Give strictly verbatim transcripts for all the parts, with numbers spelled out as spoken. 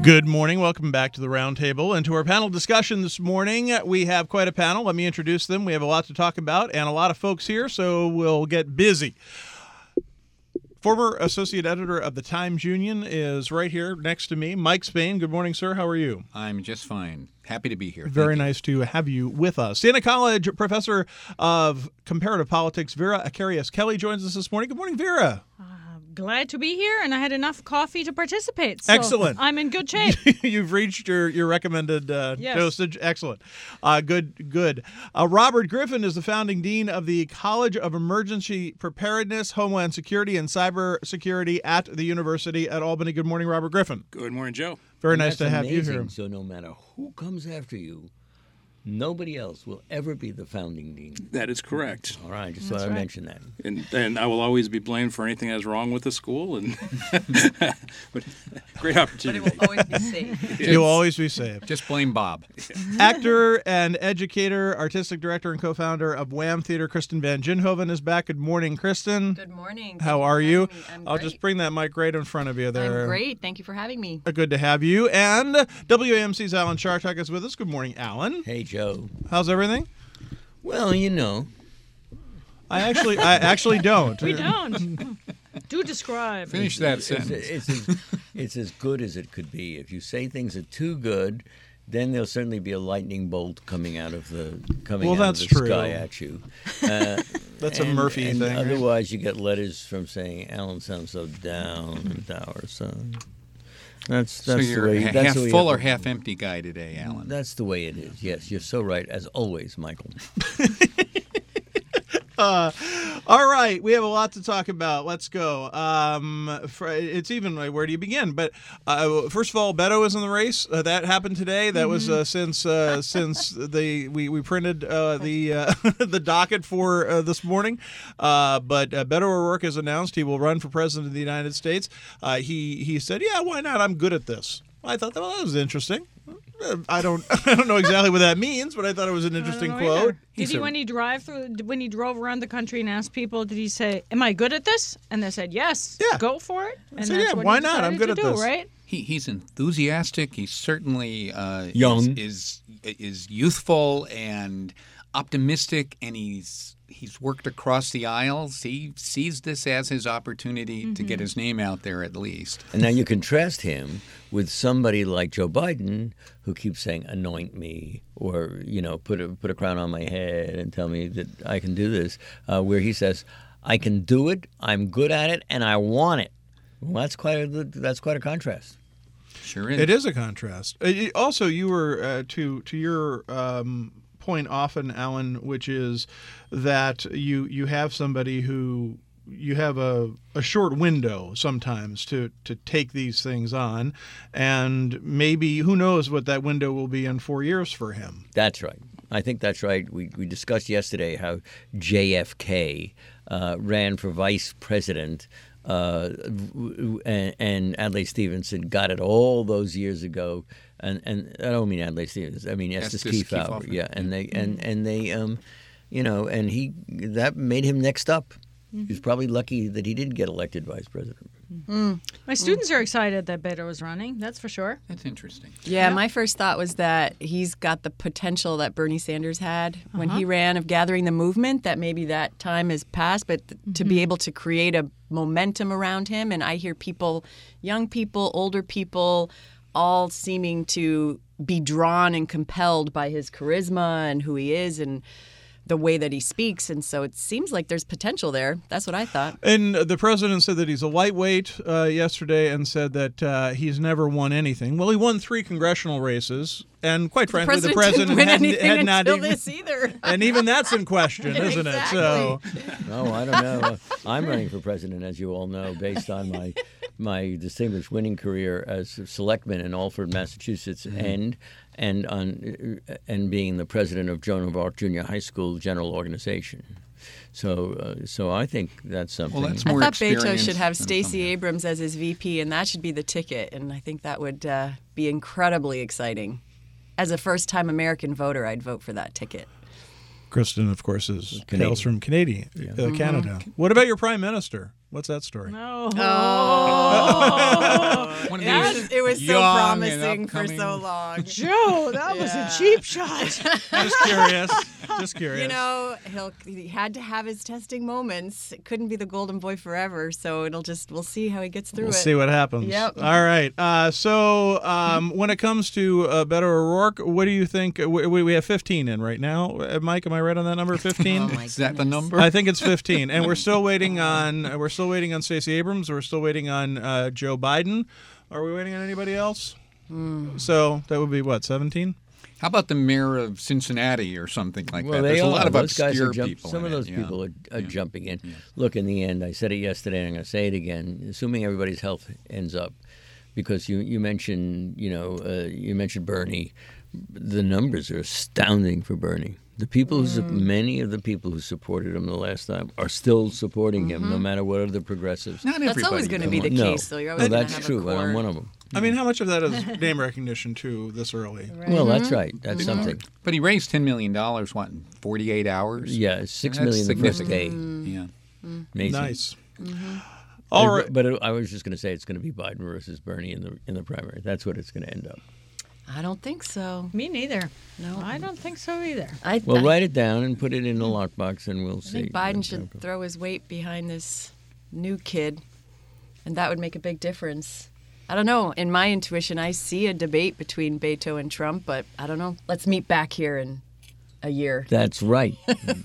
Good morning. Welcome back to the Roundtable and to our panel discussion this morning. We have quite a panel. Let me introduce them. We have a lot to talk about and a lot of folks here, so we'll get busy. Former associate editor of the Times-Union is right here next to me, Mike Spain. Good morning, sir. How are you? I'm just fine. Happy to be here. Very nice to have you with us. Siena College professor of comparative politics, Vera Akarius-Kelly, joins us this morning. Good morning, Vera. Glad to be here, and I had enough coffee to participate. So Excellent. I'm in good shape. You've reached your, your recommended uh, Yes. dosage. Excellent. Uh, good, good. Uh, Robert Griffin is the founding dean of the College of Emergency Preparedness, Homeland Security, and Cybersecurity at the University at Albany. Good morning, Robert Griffin. Good morning, Joe. Very And nice to that's have amazing. you here. So no matter who comes after you, nobody else will ever be the founding dean. That is correct. All right, just That's thought I'd right. mention that. And and I will always be blamed for anything that's wrong with the school. And but great But opportunity. it will always be safe. You'll always be safe. Just blame Bob. Actor and educator, artistic director and co-founder of Wham Theater, Kristen Van Ginhoven is back. Good morning, Kristen. Good morning. How Thank are for you? having me. I'm I'll great. just bring that mic right in front of you there. I'm great. Thank you for having me. Uh, Good to have you. And W A M C's Alan Chartok is with us. Good morning, Alan. Hey, Joe. How's everything? Well, you know, I actually, I actually don't. We don't. Do describe. Finish that it's, sentence. it's, as, it's as good as it could be. If you say things are too good, then there'll certainly be a lightning bolt coming out of the coming Well, out that's of the true. sky at you. Uh, That's a and- Murphy and thing, right? Otherwise, you get letters from saying Alan sounds so down and dour. So that's So that's you're the way. a that's half the way full it- or half empty guy today, Alan. That's the way it is. Yes, you're so right, as always, Michael. Uh, all right, we have a lot to talk about. Let's go. Um, for, it's even like, where do you begin? But uh, first of all, Beto is in the race. Uh, that happened today. That was uh, since uh, since the we, we printed uh, the uh, the docket for uh, this morning. Uh, but uh, Beto O'Rourke has announced he will run for president of the United States. Uh, he he said, "Yeah, why not? I'm good at this." I thought, well, that was interesting. Uh, I don't I don't know exactly what that means, but I thought it was an interesting I don't know quote. either. Did He's he, a- when he drive through, when he drove around the country and asked people, did he say, "Am I good at this?" And they said, "Yes." Yeah. Go for it. And said, that's yeah, what why he not? I'm decided good to at do, this. Right? He, he's enthusiastic. He's certainly uh, Young. Is, is is youthful and optimistic, and he's he's worked across the aisles. He sees this as his opportunity Mm-hmm. to get his name out there at least. And now you contrast him with somebody like Joe Biden, who keeps saying, "Anoint me," or you know, put a put a crown on my head and tell me that I can do this. Uh, where he says, "I can do it. I'm good at it, and I want it." Well, that's quite a that's quite a contrast. Sure is. It is a contrast. Uh, y- Also, you were uh, to to your um, point often, Alan, which is that you you have somebody who you have a, a short window sometimes to, to take these things on, and maybe who knows what that window will be in four years for him. That's right. I think that's right. We we discussed yesterday how J F K uh, ran for vice president. Uh, and, and Adlai Stevenson got it all those years ago, and, and I don't mean Adlai Stevenson. I mean Estes Estes Kefauver. Kefauver. Yeah, and they and, and they um, you know, and he that made him next up. He was probably lucky that he didn't get elected vice president. My students are excited that Beto is running. That's for sure. That's interesting. Yeah, my first thought was that he's got the potential that Bernie Sanders had when he ran of gathering the movement, that maybe that time has passed, but th- to be able to create a momentum around him. And I hear people, young people, older people, all seeming to be drawn and compelled by his charisma and who he is and the way that he speaks. And so it seems like there's potential there. That's what I thought. And the president said that he's a lightweight uh, yesterday, and said that uh, he's never won anything. Well, he won three congressional races, and quite frankly, the president didn't win had, anything had not until even. this either. And even that's in question, isn't it? So, No, I don't know. I'm running for president, as you all know, based on my my distinguished winning career as a selectman in Alford, Massachusetts, and and on and being the president of Joan of Arc Junior High School General Organization. So, uh, so I think that's something. Well, that's I more thought Beto experience should have than Stacey something. Abrams as his V P, and that should be the ticket. And I think that would uh, be incredibly exciting. As a first-time American voter, I'd vote for that ticket. Kristen, of course, is Canadian. hails from Canadian, Yeah. uh, Canada. What about your prime minister? What's that story? No. Oh. One of It these was, it was so young and promising for upcoming- so long. Joe, that was Yeah. a cheap shot. Just curious. Just curious. You know, he'll he had to have his testing moments. It couldn't be the golden boy forever, so it'll just we'll see how he gets through We'll it. see what happens. Yep. All right. Uh, so um, when it comes to uh, Beto O'Rourke, what do you think? We, we we have fifteen in right now. Uh, Mike, am I right on that number? fifteen. Oh my Is that the goodness. number? I think it's fifteen, and we're still waiting on we're still waiting on Stacey Abrams. We're still waiting on uh, Joe Biden. Are we waiting on anybody else? Hmm. So that would be what, seventeen? How about the mayor of Cincinnati or something like Well, that? they There's a are. lot of those guys obscure are jump- people. Some in of it, those yeah. people are, are jumping in. Look, in the end, I said it yesterday, and I'm going to say it again. Assuming everybody's health ends up, because you you mentioned you know uh, you mentioned Bernie, the numbers are astounding for Bernie. The people who su- many of the people who supported him the last time are still supporting him, no matter what other progressives. Not That's everybody. always going to come be the on. No. case, though. You're No, always going to that's have true, a but I'm core. one of them. I mean, how much of that is name recognition too this early? Well, that's right. That's something. But he raised ten million dollars, what, in forty-eight hours? Yeah, six That's million the first day. significant. Yeah. Amazing. Nice. All right. But it, I was just going to say it's going to be Biden versus Bernie in the in the primary. That's what it's going to end up. I don't think so. Me neither. No. I don't think so either. I, Well, I, write it down and put it in the lockbox, and we'll I see. think Biden should throw his weight behind this new kid, and that would make a big difference. I don't know. In my intuition, I see a debate between Beto and Trump, but I don't know. Let's meet back here in a year. That's right.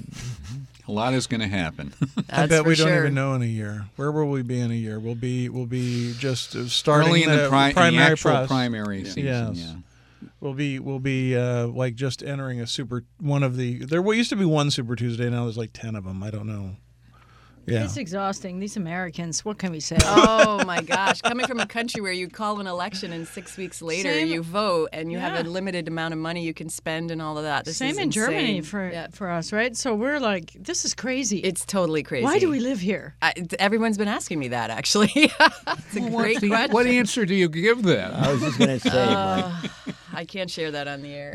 A lot is going to happen. That's I bet for we sure. don't even know in a year. Where will we be in a year? We'll be we'll be just uh, starting Early in the, pri- in the primary actual process. primary season. Yes. Yeah. We'll be we'll be uh, like just entering a super one of the there used to be one Super Tuesday, now there's like ten of them. I don't know. Yeah. It's exhausting. These Americans, what can we say? Oh my gosh! Coming from a country where you call an election and six weeks later Same- you vote and you have Yeah. a limited amount of money you can spend and all of that. This Same is in Germany insane. for Yeah. for us, right? So we're like, this is crazy. It's totally crazy. Why do we live here? I, everyone's been asking me that actually. It's a Well, great what's the- question. what answer do you give them? I was just going to say, Mike, I can't share that on the air.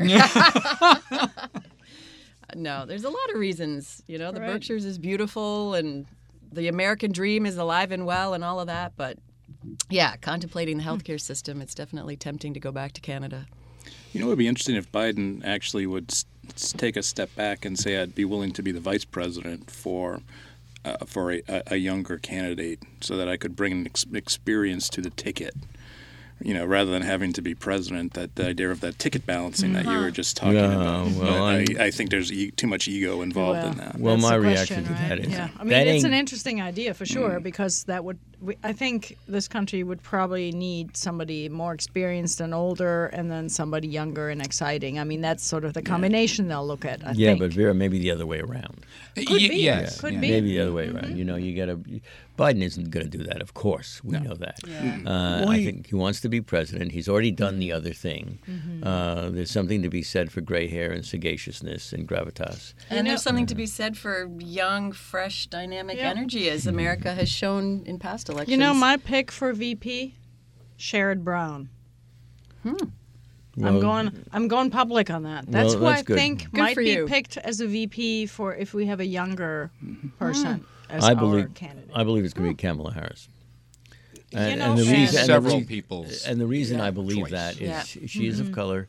No, there's a lot of reasons. You know, the Right. Berkshires is beautiful and the American dream is alive and well and all of that. But yeah, contemplating the healthcare system, it's definitely tempting to go back to Canada. You know, it would be interesting if Biden actually would s- s- take a step back and say, "I'd be willing to be the vice president for uh, for a, a a younger candidate, so that I could bring an ex- experience to the ticket." You know, rather than having to be president, that the idea of that ticket balancing that you were just talking Yeah, about. well, But I, I'm- I think there's e- too much ego involved in that. well, That's my the reaction question, to right? that is, yeah. I mean, that it's an ain't- interesting idea for sure because that would. We, I think this country would probably need somebody more experienced and older, and then somebody younger and exciting. I mean, that's sort of the combination they'll look at. I yeah, think. but Vera, maybe the other way around. Could Y- be. Yes. Could yeah. be. Maybe the other way around. You know, you got to. Biden isn't going to do that, of course. We know that. Uh, I think he wants to be president. He's already done the other thing. Uh, there's something to be said for gray hair and sagaciousness and gravitas. And know- there's something to be said for young, fresh, dynamic Yeah. energy, as America has shown in past elections. You know, my pick for V P, Sherrod Brown. I'm Well, going. I'm going public on that. That's Well, who that's I good. think Good might for be you. picked as a V P for if we have a younger person as I our believe. candidate. I believe it's going to be Kamala Harris. And, know, and the and- reason, and the Several rea- people's and the reason I believe choice. that is Yeah. she is of color.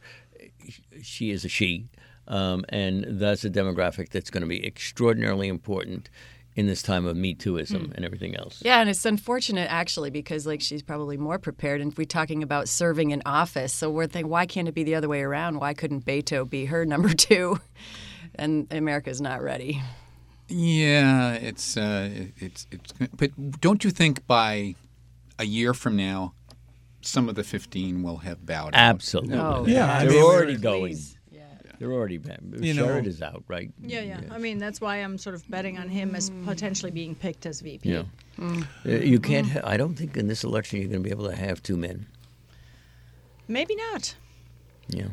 She is a she, um, and that's a demographic that's going to be extraordinarily important in this time of Me Tooism and everything else. Yeah, and it's unfortunate actually because like she's probably more prepared. And if we're talking about serving in office, so we're thinking, why can't it be the other way around? Why couldn't Beto be her number two? And America's not ready. Yeah, it's uh, it- it's it's. But don't you think by a year from now, some of the fifteen will have bowed out? Absolutely. Oh, Yeah, I they're mean, already we're- going. Please. Yeah. They're already. You know- Sherrod is out, right? Yeah, yeah. I mean, that's why I'm sort of betting on him as potentially being picked as V P. Yeah. Uh, You can't. Ha- I don't think in this election you're going to be able to have two men. Maybe not. Yeah.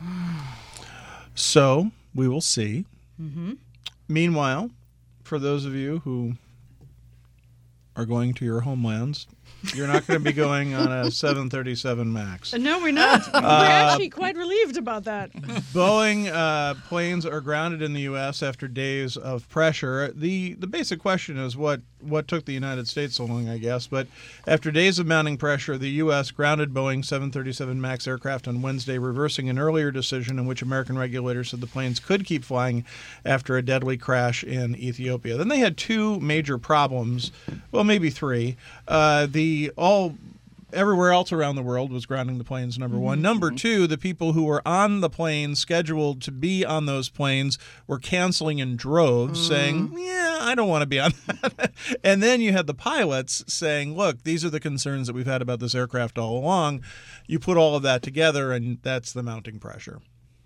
So we will see. Mm-hmm. Meanwhile, for those of you who are going to your homelands You're not going to be going on a seven thirty-seven MAX. No, we're not. We're actually quite relieved about that. Boeing uh, planes are grounded in the U S after days of pressure. The the basic question is what, what took the United States so long, I guess. But after days of mounting pressure, the U S grounded Boeing seven thirty-seven MAX aircraft on Wednesday, reversing an earlier decision in which American regulators said the planes could keep flying after a deadly crash in Ethiopia. Then they had two major problems, well, maybe three. Uh, the all everywhere else around the world was grounding the planes, number one. Number two, the people who were on the planes, scheduled to be on those planes, were canceling in droves, mm. saying, yeah, I don't want to be on that. And then you had the pilots saying, look, these are the concerns that we've had about this aircraft all along. You put all of that together, and that's the mounting pressure.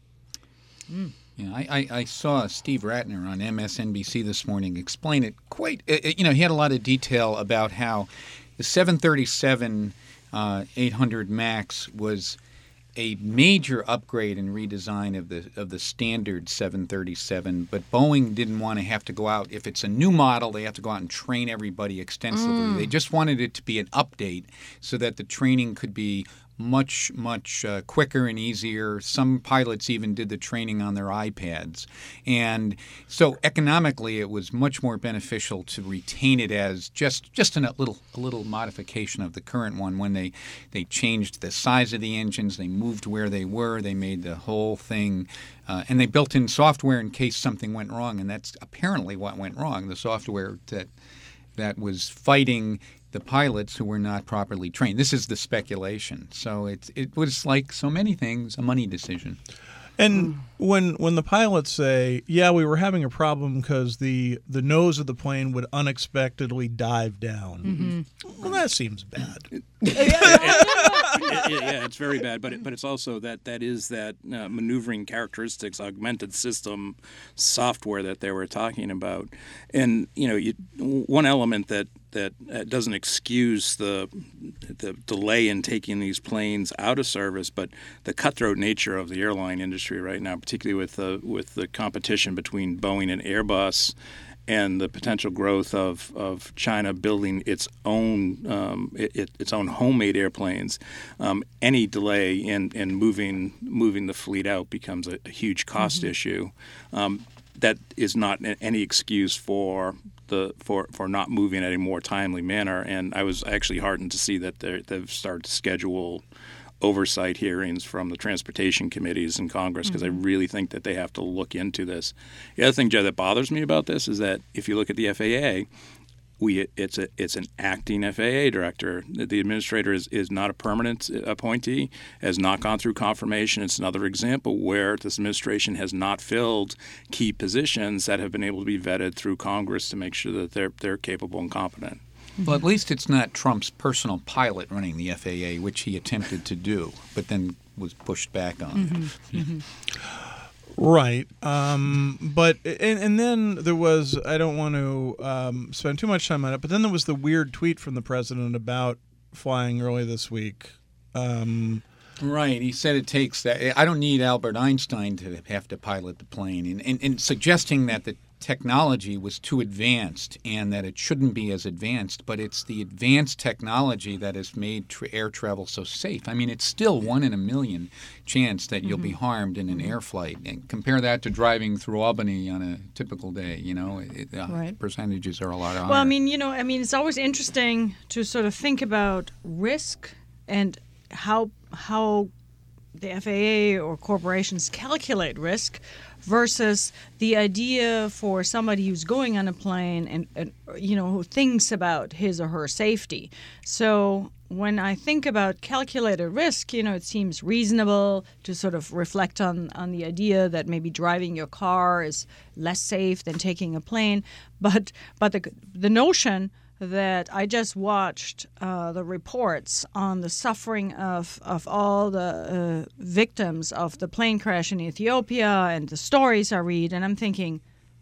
Mm. Yeah, I, I, I saw Steve Ratner on M S N B C this morning explain it quite, you know, he had a lot of detail about how the seven thirty-seven uh, eight hundred MAX was a major upgrade and redesign of the of the standard seven thirty-seven, but Boeing didn't want to have to go out. If it's a new model, they have to go out and train everybody extensively. Mm. They just wanted it to be an update so that the training could be much, much uh, quicker and easier. Some pilots even did the training on their iPads. And so economically, it was much more beneficial to retain it as just just a little a little modification of the current one. When they, they changed the size of the engines, they moved where they were, they made the whole thing, uh, and they built in software in case something went wrong. And that's apparently what went wrong, the software that that was fighting the pilots who were not properly trained. This is the speculation. So it it was like so many things, a money decision. And when when the pilots say, yeah, we were having a problem because the, the nose of the plane would unexpectedly dive down, mm-hmm. well, that seems bad. yeah, yeah, it's very bad, but it, but it's also that that is that uh, maneuvering characteristics, augmented system software that they were talking about. And, you know, you, one element that that uh, doesn't excuse the the delay in taking these planes out of service, but the cutthroat nature of the airline industry right now, particularly with the with the competition between Boeing and Airbus, and the potential growth of, of China building its own um, it, its own homemade airplanes. Um, any delay in, in moving moving the fleet out becomes a, a huge cost mm-hmm. issue. Um, that is not any excuse for the for, for not moving at a more timely manner. And I was actually heartened to see that they've started to schedule oversight hearings from the transportation committees in Congress, because mm-hmm. I really think that they have to look into this. The other thing, Joe, that bothers me about this is that if you look at the F A A, we it's a it's an acting F A A director. The administrator is, is not a permanent appointee, has not gone through confirmation. It's another example where this administration has not filled key positions that have been able to be vetted through Congress to make sure that they're they're capable and competent. Well, at least it's not Trump's personal pilot running the F A A, which he attempted to do, but then was pushed back on. Mm-hmm. Mm-hmm. Right. Um, but and, and then there was, I don't want to um, spend too much time on it, but then there was the weird tweet from the president about flying early this week. Um, Right. He said it takes that. I don't need Albert Einstein to have to pilot the plane, and, and, and suggesting that the technology was too advanced and that it shouldn't be as advanced, but it's the advanced technology that has made tra- air travel so safe. I mean, it's still one in a million chance that you'll mm-hmm. be harmed in an air flight. And compare that to driving through Albany on a typical day, you know, it, uh, right. percentages are a lot higher. Well, I mean, you know, I mean, it's always interesting to sort of think about risk and how how the F A A or corporations calculate risk versus the idea for somebody who's going on a plane and, and you know, who thinks about his or her safety. So when I think about calculated risk, you know, it seems reasonable to sort of reflect on, on the idea that maybe driving your car is less safe than taking a plane. But but the the notion that I just watched uh, the reports on the suffering of, of all the uh, victims of the plane crash in Ethiopia and the stories I read, and I'm thinking,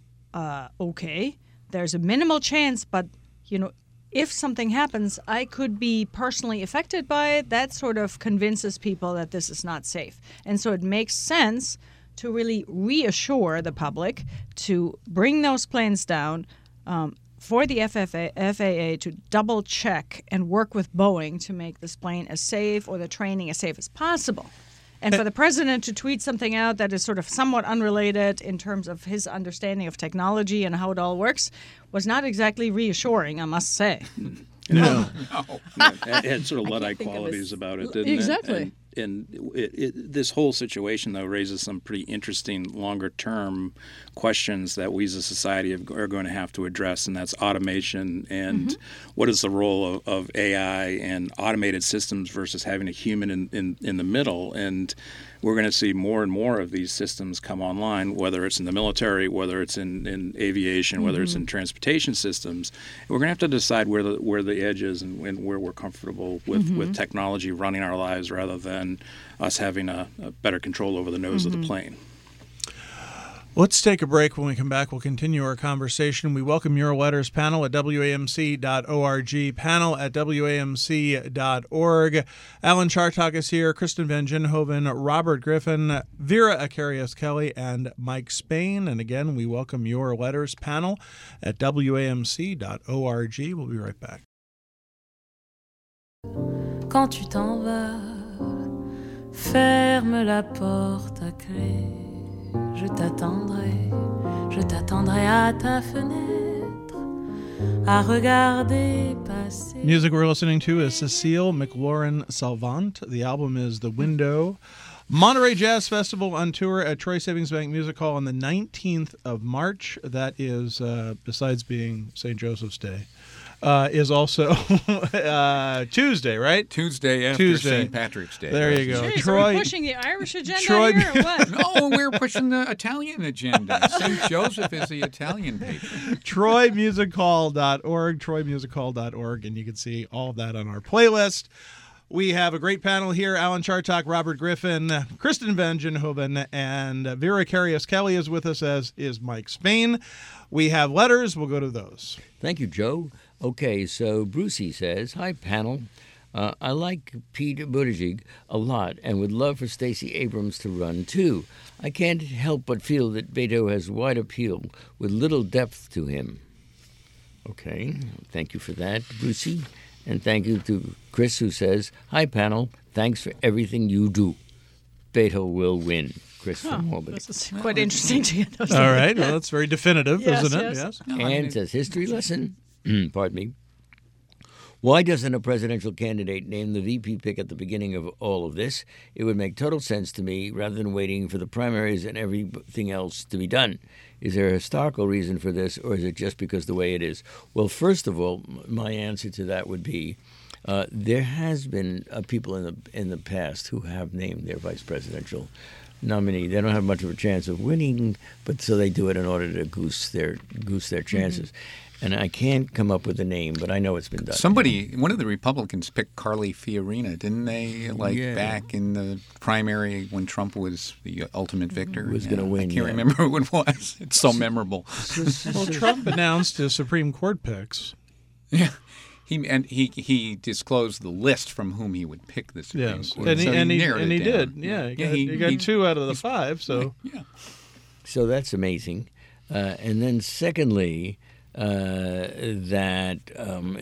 uh, okay, there's a minimal chance, but, you know, if something happens, I could be personally affected by it. That sort of convinces people that this is not safe. And so it makes sense to really reassure the public to bring those planes down, um, for the F A A to double check and work with Boeing to make this plane as safe or the training as safe as possible. And for the president to tweet something out that is sort of somewhat unrelated in terms of his understanding of technology and how it all works was not exactly reassuring, I must say. No. no. It had sort of Luddite think of qualities this- about it, didn't Exactly. it? And, and it, it, this whole situation, though, raises some pretty interesting longer-term questions that we as a society have, are going to have to address, and that's automation and mm-hmm. what is the role of, of A I and automated systems versus having a human in, in, in the middle. And we're going to see more and more of these systems come online, whether it's in the military, whether it's in, in aviation, whether mm-hmm. it's in transportation systems. And we're going to have to decide where the where the edge is and, and where we're comfortable with, mm-hmm. with technology running our lives rather than us having a, a better control over the nose mm-hmm. of the plane. Let's take a break. When we come back, we'll continue our conversation. We welcome your letters. Panel at W A M C dot org. Panel at W A M C dot org. Alan Chartock is here. Kristen Van Ginhoven, Robert Griffin, Vera Akarios Kelly, and Mike Spain. And again, we welcome your letters. Panel at W A M C dot org. We'll be right back. Quand tu t'en vas, ferme la porte à clé. Je t'attendrai, je t'attendrai à ta fenêtre, à regarder passer. Music we're listening to is Cecile McLaurin Salvant. The album is The Window. Monterey Jazz Festival on tour at Troy Savings Bank Music Hall on the nineteenth of March. That is, uh, besides being Saint Joseph's Day, uh, is also uh, Tuesday, right? Tuesday after Tuesday. Saint Patrick's Day. There you go. Jeez, Troy, are we pushing the Irish agenda Troy- here or what? No, we're pushing the Italian agenda. Saint Joseph is the Italian patron. troy music hall dot org, troy music hall dot org, and you can see all of that on our playlist. We have a great panel here. Alan Chartock, Robert Griffin, Kristen Van Ginhoven, and Vera Akarios Kelly is with us, as is Mike Spain. We have letters. We'll go to those. Thank you, Joe. Okay, so Brucey says, hi, panel. Uh, I like Pete Buttigieg a lot and would love for Stacey Abrams to run, too. I can't help but feel that Beto has wide appeal with little depth to him. Okay, thank you for that, Brucey. And thank you to Chris, who says, hi, panel. Thanks for everything you do. Beto will win. Chris from Albany. This is quite interesting to get those. All right. Well, that's very definitive, Yes, isn't it? yes. No, I And mean, says, history lesson. Pardon me. Why doesn't a presidential candidate name the V P pick at the beginning of all of this? It would make total sense to me rather than waiting for the primaries and everything else to be done. Is there a historical reason for this, or is it just because the way it is? Well, first of all, my answer to that would be uh, there has been uh, people in the in the past who have named their vice presidential nominee. They don't have much of a chance of winning, but so they do it in order to goose their goose their chances. Mm-hmm. And I can't come up with a name, but I know it's been done. Somebody, one of the Republicans picked Carly Fiorina, didn't they? Like Yeah. back in the primary when Trump was the ultimate victor. Was Yeah, gonna win, I can't yeah. remember who it was. It's so memorable. Well, Trump announced his Supreme Court picks. Yeah. He and he he disclosed the list from whom he would pick the Supreme Yes. Court. And he, So and he, narrowed and it he down. did. Yeah. He got, he, he got he- two out of the five. So Yeah. So that's amazing. Uh, and then secondly, uh, that um,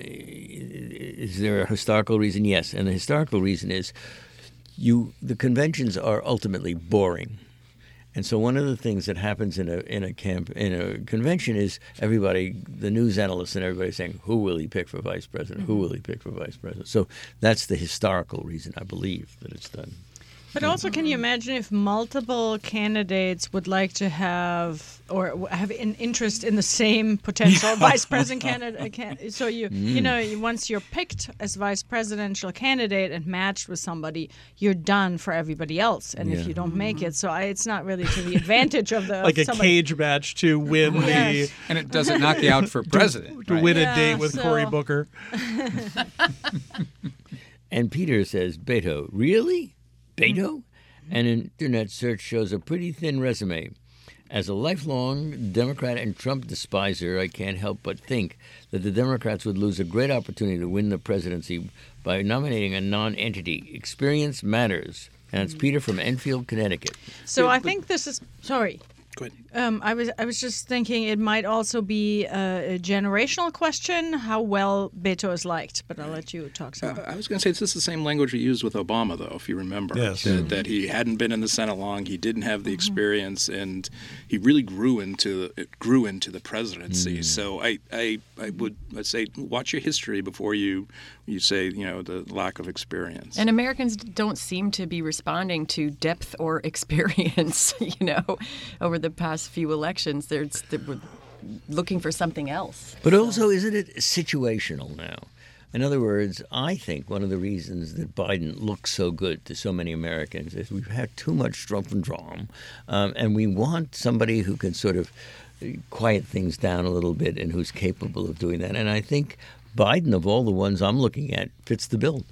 is there a historical reason? Yes, and the historical reason is you. The conventions are ultimately boring, and so one of the things that happens in a in a camp in a convention is everybody, the news analysts and everybody saying, who will he pick for vice president? Who will he pick for vice president? So that's the historical reason, I believe, that it's done. But also, can you imagine if multiple candidates would like to have or w- have an interest in the same potential vice president candidate? Can, so you, you know, you- once you're picked as vice presidential candidate and matched with somebody, you're done for everybody else. And Yeah. if you don't make it, so I, it's not really to the advantage of the like a somebody. cage match to win Yes. And it doesn't knock you out for president. the to right? win Yeah, a date with so- Cory Booker. And Peter says, Beto, really? Beto? An internet search shows a pretty thin resume. As a lifelong Democrat and Trump despiser, I can't help but think that the Democrats would lose a great opportunity to win the presidency by nominating a non-entity. Experience matters. And it's Peter from Enfield, Connecticut. So I think this is sorry. Go ahead. Um, I was I was just thinking it might also be a, a generational question how well Beto is liked, but I'll let you talk some. Uh, I was going to say this is the same language we used with Obama, though, if you remember. Yes. That, Mm-hmm. that he hadn't been in the Senate long, he didn't have the experience, and he really grew into it grew into the presidency. Mm. So I, I I would I'd say watch your history before you you say you know the lack of experience. And Americans don't seem to be responding to depth or experience, you know, over the past few elections. They're, they're looking for something else. But also, isn't it situational now? In other words, I think one of the reasons that Biden looks so good to so many Americans is we've had too much Trump and Trump, um, and we want somebody who can sort of quiet things down a little bit and who's capable of doing that. And I think Biden, of all the ones I'm looking at, fits the bill.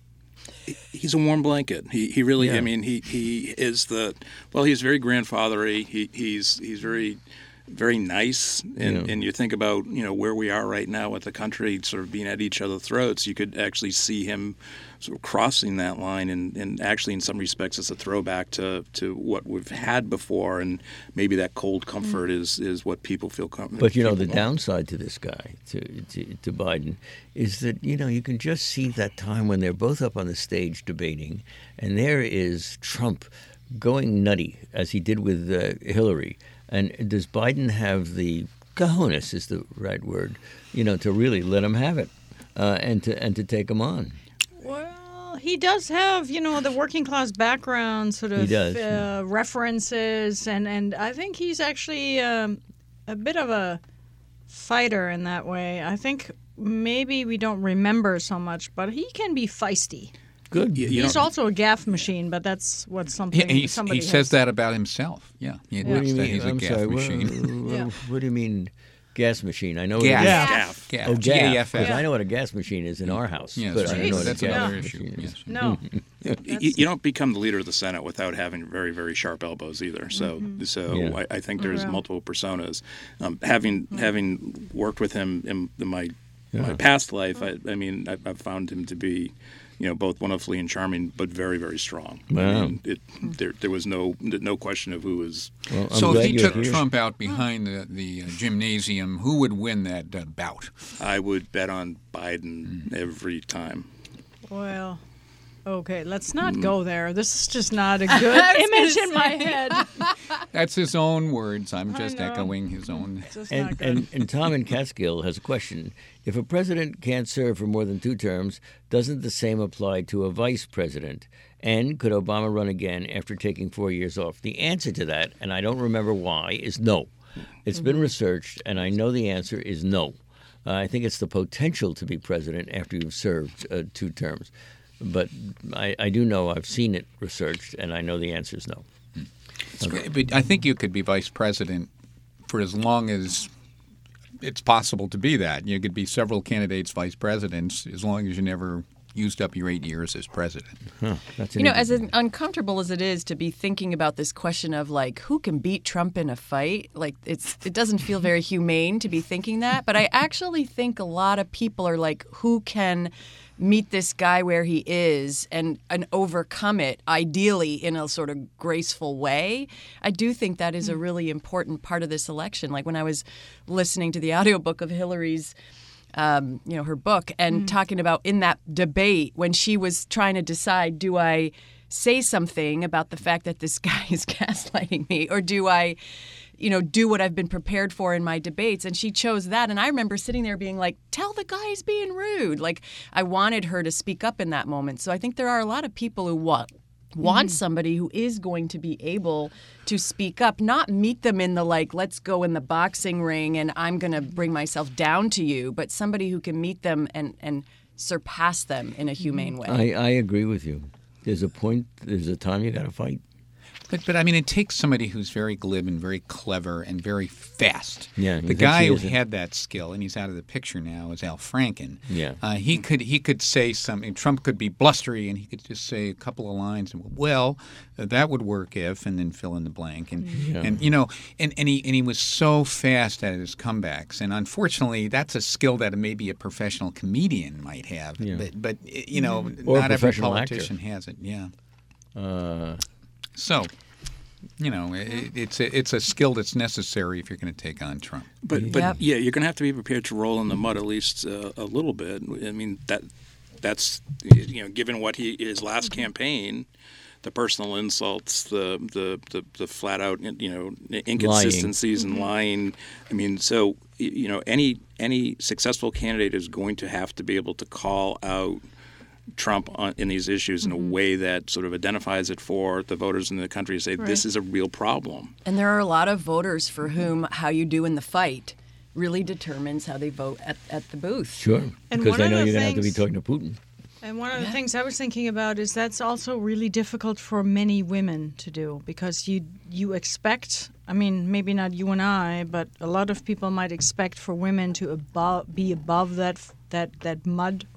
He's a warm blanket. He he really. Yeah. I mean, he, he is the well. He's very grandfathery. He he's he's very very nice. And Yeah. and you think about you know where we are right now with the country sort of being at each other's throats. You could actually see him sort of crossing that line. And, and actually, in some respects, it's a throwback to, to what we've had before. And maybe that cold comfort is, is what people feel comfortable. But, you know, the downside to this guy, to, to to Biden, is that, you know, you can just see that time when they're both up on the stage debating, and there is Trump going nutty, as he did with uh, Hillary. And does Biden have the cojones, is the right word, you know, to really let him have it uh, and to and to take him on? Well, he does have, you know, the working class background sort of He does, uh, yeah. references, and, and I think he's actually um, a bit of a fighter in that way. I think maybe we don't remember so much, but he can be feisty. Good. You- you He's know- also a gaff machine, but that's what something He, he, somebody he says has. that about himself. Yeah, he What do admits you that mean? he's a I'm gaff sorry. machine. What, Yeah. what do you mean, gas machine? I know Gaff. what it is. Gaff. Gaff. Oh, G A gaff. F 'Cause F. I know what a gas machine is in our house, Yes, but I right. don't know what That's a gas another machine issue. is. Yes. No. You, you don't become the leader of the Senate without having very, very sharp elbows either. So, so Yeah. I, I think there's Yeah. multiple personas. Um, having having worked with him in, in my my Yeah. past life, I, I mean, I, I've found him to be, you know, both wonderfully and charming, but very, very strong. I Wow. mean, it, there there was no no question of who was. Well, I'm So glad if he you're took here. Trump out behind the, the uh, gymnasium, who would win that uh, bout? I would bet on Biden every time. Well, okay, let's not go there. This is just not a good image in my head. That's his own words. I'm I just know. echoing his own. Just not And, good. and, and Tom in Catskill has a question. If a president can't serve for more than two terms, doesn't the same apply to a vice president? And could Obama run again after taking four years off? The answer to that, and I don't remember why, is no. It's been researched, and I know the answer is no. Uh, I think it's the potential to be president after you've served uh, two terms. But I, I do know I've seen it researched, and I know the answer is no. But I think you could be vice president for as long as it's possible to be that. You could be several candidates vice presidents as long as you never used up your eight years as president. Huh, that's an You know, as interesting- an, uncomfortable as it is to be thinking about this question of like who can beat Trump in a fight, like it's it doesn't feel very humane to be thinking that. But I actually think a lot of people are like, who can meet this guy where he is and and overcome it, ideally in a sort of graceful way. I do think that is a really important part of this election. Like when I was listening to the audiobook of Hillary's Um, you know, her book and talking about in that debate when she was trying to decide, do I say something about the fact that this guy is gaslighting me, or do I, you know, do what I've been prepared for in my debates? And she chose that. And I remember sitting there being like, tell the guy he's being rude. Like I wanted her to speak up in that moment. So I think there are a lot of people who want want somebody who is going to be able to speak up, not meet them in the like, let's go in the boxing ring and I'm going to bring myself down to you, but somebody who can meet them and, and surpass them in a humane way. I, I agree with you. There's a point, there's a time you got to fight. But, but I mean, it takes somebody who's very glib and very clever and very fast. Yeah, you the think guy she who is a- had that skill, and he's out of the picture now, is Al Franken. Yeah. uh, he could he could say something. Trump could be blustery, and he could just say a couple of lines, and well, uh, that would work if, and then fill in the blank, and and you know, and, and he and he was so fast at his comebacks, and unfortunately, that's a skill that maybe a professional comedian might have, Yeah. but but you know, Or a not every professional actor. politician has it. Yeah. Uh, So. You know, it, it's a, it's a skill that's necessary if you're going to take on Trump. But but Yep. yeah, you're going to have to be prepared to roll in the mud at least uh, a little bit. I mean that that's you know, given what he his last campaign, the personal insults, the the the, the flat out you know inconsistencies Lying. and lying. I mean, so you know any any successful candidate is going to have to be able to call out Trump on, in these issues in a way that sort of identifies it for the voters in the country and say this Right. is a real problem. And there are a lot of voters for whom how you do in the fight really determines how they vote at, at the booth. Sure, And because one they of know the you're going to have to be things- talking to Putin. And one of the things I was thinking about is that's also really difficult for many women to do because you you expect, I mean, maybe not you and I, but a lot of people might expect for women to above, be above that that that mud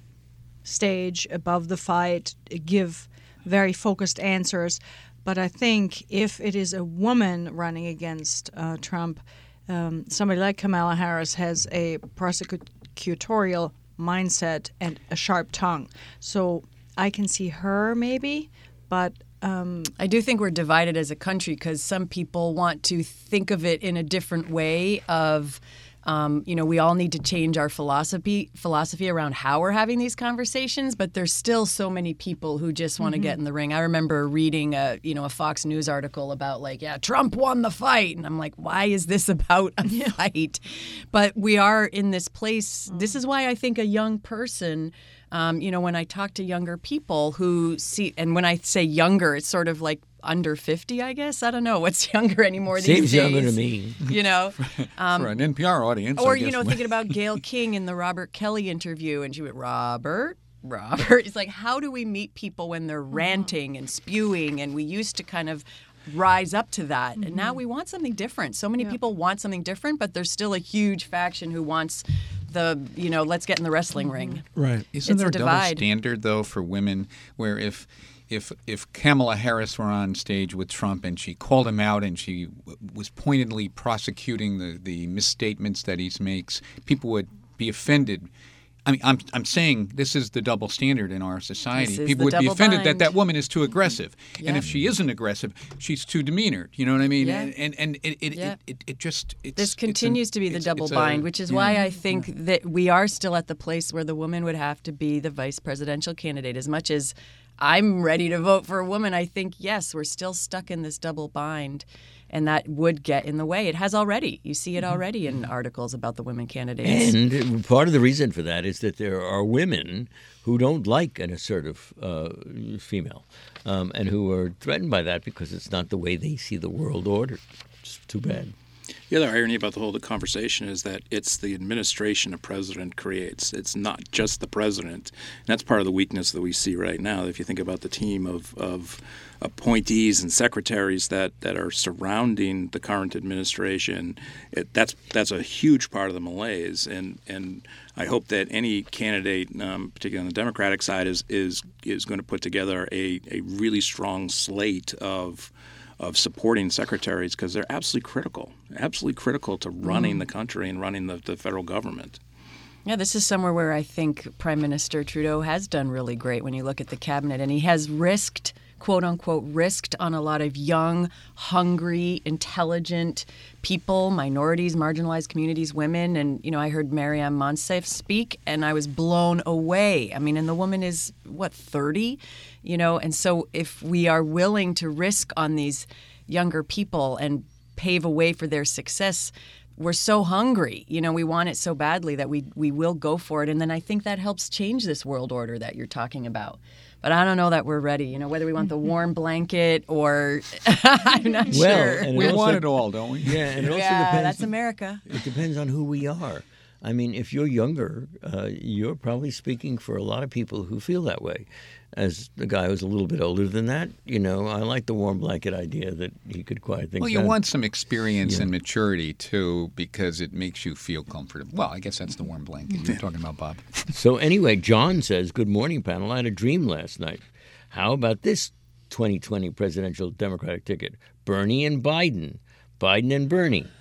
stage, above the fight, give very focused answers. But I think if it is a woman running against uh, Trump, um, somebody like Kamala Harris has a prosecutorial mindset and a sharp tongue. So I can see her maybe, but um, I do think we're divided as a country because some people want to think of it in a different way of, um, you know, we all need to change our philosophy philosophy around how we're having these conversations, but there's still so many people who just want to get in the ring. I remember reading a, you know, a Fox News article about like, yeah, Trump won the fight. And I'm like, why is this about a fight? But we are in this place. This is why I think a young person, um, you know, when I talk to younger people who see, and when I say younger, it's sort of like under fifty, I guess. I don't know what's younger anymore these Seems days. younger to me. You know, um, For an N P R audience, or I you guess. know, thinking about Gayle King in the Robert Kelly interview, and she went, Robert, Robert. It's like, how do we meet people when they're ranting and spewing? And we used to kind of rise up to that, and now we want something different. So many people want something different, but there's still a huge faction who wants the, you know, let's get in the wrestling ring. Right. Isn't It's there a a double divide. standard though for women where if if if Kamala Harris were on stage with Trump and she called him out and she w- was pointedly prosecuting the, the misstatements that he makes, people would be offended. I mean, I'm I'm saying this is the double standard in our society. This is People the would be double offended that bind. that woman is too aggressive, and Yeah. if she isn't aggressive, she's too demeanored. You know what I mean? Yeah. And and, and it, it, Yeah. it, it it just it's, This it's an- continues to be the it's- double it's a- bind, which is yeah. why I think that we are still at the place where the woman would have to be the vice presidential candidate. As much as I'm ready to vote for a woman, I think, yes, we're still stuck in this double bind, and that would get in the way. It has already. You see it already in articles about the women candidates. And part of the reason for that is that there are women who don't like an assertive uh, female um, and who are threatened by that because it's not the way they see the world order. It's too bad. The other irony about the whole conversation is that it's the administration a president creates. It's not just the president. And that's part of the weakness that we see right now. If you think about the team of, of appointees and secretaries that, that are surrounding the current administration, it, that's that's a huge part of the malaise. And and I hope that any candidate, um, particularly on the Democratic side, is is is going to put together a, a really strong slate of of supporting secretaries because they're absolutely critical, absolutely critical to running the country and running the, the federal government. Yeah, this is somewhere where I think Prime Minister Trudeau has done really great when you look at the cabinet, and he has risked, quote unquote, risked on a lot of young, hungry, intelligent people, minorities, marginalized communities, women. And, you know, I heard Marianne Monsef speak, and I was blown away. I mean, and the woman is, what, thirty? You know, and so if we are willing to risk on these younger people and pave a way for their success, we're so hungry, you know, we want it so badly that we we will go for it. And then I think that helps change this world order that you're talking about. But I don't know that we're ready, you know, whether we want the warm blanket or I'm not Well, sure. and We it also- want it all, don't we? Yeah, and it also yeah, depends. that's America. It depends on who we are. I mean, if you're younger, uh, you're probably speaking for a lot of people who feel that way. As the guy who's a little bit older than that, you know, I like the warm blanket idea that he could quiet things Well, you down. want some experience Yeah. and maturity, too, because it makes you feel comfortable. Well, I guess that's the warm blanket you were talking about, Bob. So anyway, John says, good morning, panel. I had a dream last night. How about this twenty twenty presidential Democratic ticket? Bernie and Biden. Biden and Bernie.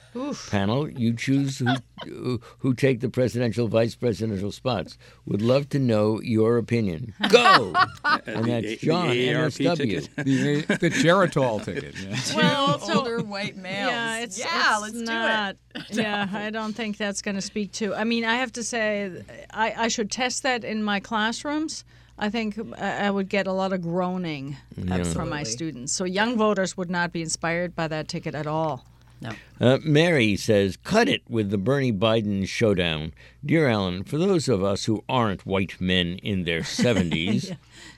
Oof. Panel, you choose who, who take the presidential, vice presidential spots. Would love to know your opinion. Go! And the that's A- John, the A A R M S P W. ticket. The, the Geritol ticket. Yeah. Well, also, older white males. Yeah, it's, yeah, it's let's not, do it. Yeah, I don't think that's going to speak to. I mean, I have to say, I, I should test that in my classrooms. I think I I would get a lot of groaning uh, from my Absolutely. students. So young voters would not be inspired by that ticket at all. No. Uh, Mary says, cut it with the Bernie Biden showdown. Dear Alan, for those of us who aren't white men in their seventies,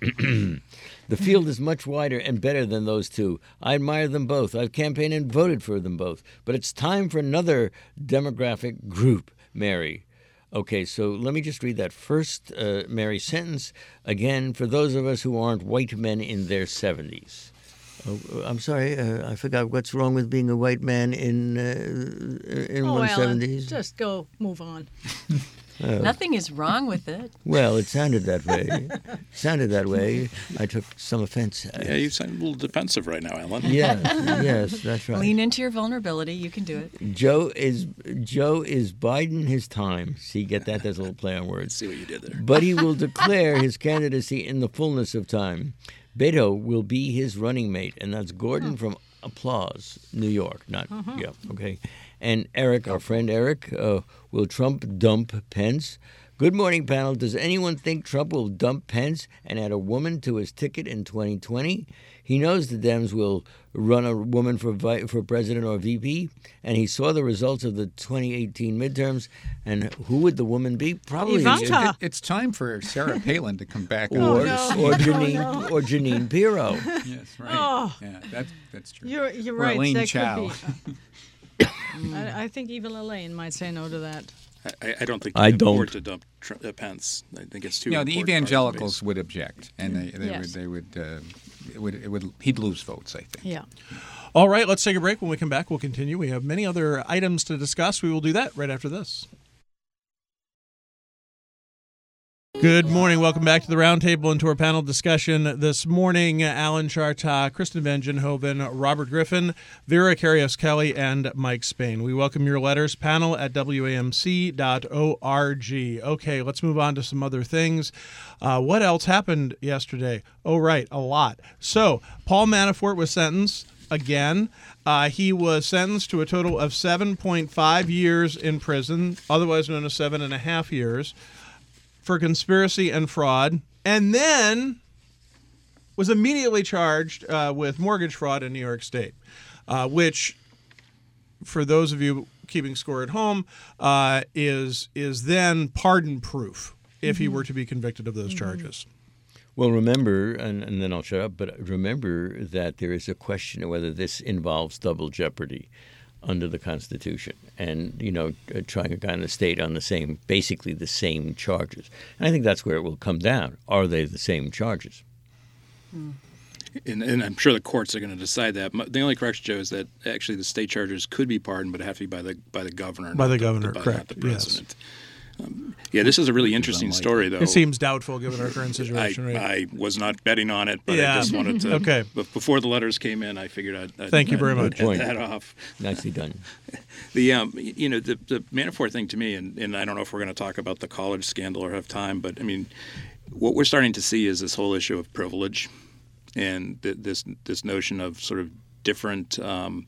the field is much wider and better than those two. I admire them both. I've campaigned and voted for them both. But it's time for another demographic group, Mary. Okay, so let me just read that first, uh, Mary, sentence again. For those of us who aren't white men in their seventies. Oh, I'm sorry, uh, I forgot what's wrong with being a white man in uh, in Oh, one's Alan, seventies. just go move on. Nothing is wrong with it. Well, it sounded that way. It sounded that way. I took some offense. Yeah, you sound a little defensive right now, Alan. Yes, yes, that's right. Lean into your vulnerability. You can do it. Joe is Joe is Biden his time. See, get that? There's a little play on words. See what you did there. But he will declare his candidacy in the fullness of time. Beto will be his running mate, and that's Gordon from Applause, New York. Not yeah, okay. And Eric, our friend Eric, uh, will Trump dump Pence? Good morning, panel. Does anyone think Trump will dump Pence and add a woman to his ticket in twenty twenty? He knows the Dems will run a woman for vi- for president or V P, and he saw the results of the twenty eighteen midterms. And who would the woman be? Probably Ivanka. It, it's time for Sarah Palin to come back. or no. or Janine or Janine Pirro. Yes, right. Oh. Yeah, that, that's true. You're you're Or right. Elaine that Chao. could be. I, I think even Elaine might say no to that. I, I don't think I they can don't. afford to dump Tr- uh, Pence. I think it's too. Yeah, the important part of the evangelicals base. would object, and they, they Yes. would they would uh, it would it would he'd lose votes. I think. Yeah. All right, let's take a break. When we come back, we'll continue. We have many other items to discuss. We will do that right after this. Good morning. Welcome back to the Roundtable and to our panel discussion this morning. Alan Chartock, Kristen Van Genhoven, Robert Griffin, Vera Karius-Kelly, and Mike Spain. We welcome your letters. Panel at W A M C dot org. Okay, let's move on to some other things. Uh, what else happened yesterday? Oh, right, a lot. So, Paul Manafort was sentenced again. Uh, he was sentenced to a total of seven point five years in prison, otherwise known as seven and a half years, for conspiracy and fraud, and then was immediately charged uh, with mortgage fraud in New York State, uh, which, for those of you keeping score at home, uh, is is then pardon proof if he were to be convicted of those charges. Well, remember, and, and then I'll shut up, but remember that there is a question of whether this involves double jeopardy under the Constitution, and, you know, uh, trying to kind of state on the same, basically the same charges. And I think that's where it will come down. Are they the same charges? And, and I'm sure the courts are going to decide that. M- The only correction, Joe, is that actually the state charges could be pardoned, but it have to be by the by the governor. By not the governor, by, correct, Not the yes. president. Um, yeah, this is a really interesting story, though. It seems doubtful given our current I, situation, right? I was not betting on it, but Yeah. I just wanted to. Okay. But before the letters came in, I figured I'd. I'd Thank you I'd- very I'd much. head Point. that off. Nicely done. The um, y- you know, the the Manafort thing to me, and, and I don't know if we're going to talk about the college scandal or have time, but I mean, what we're starting to see is this whole issue of privilege, and th- this this notion of sort of different. Um,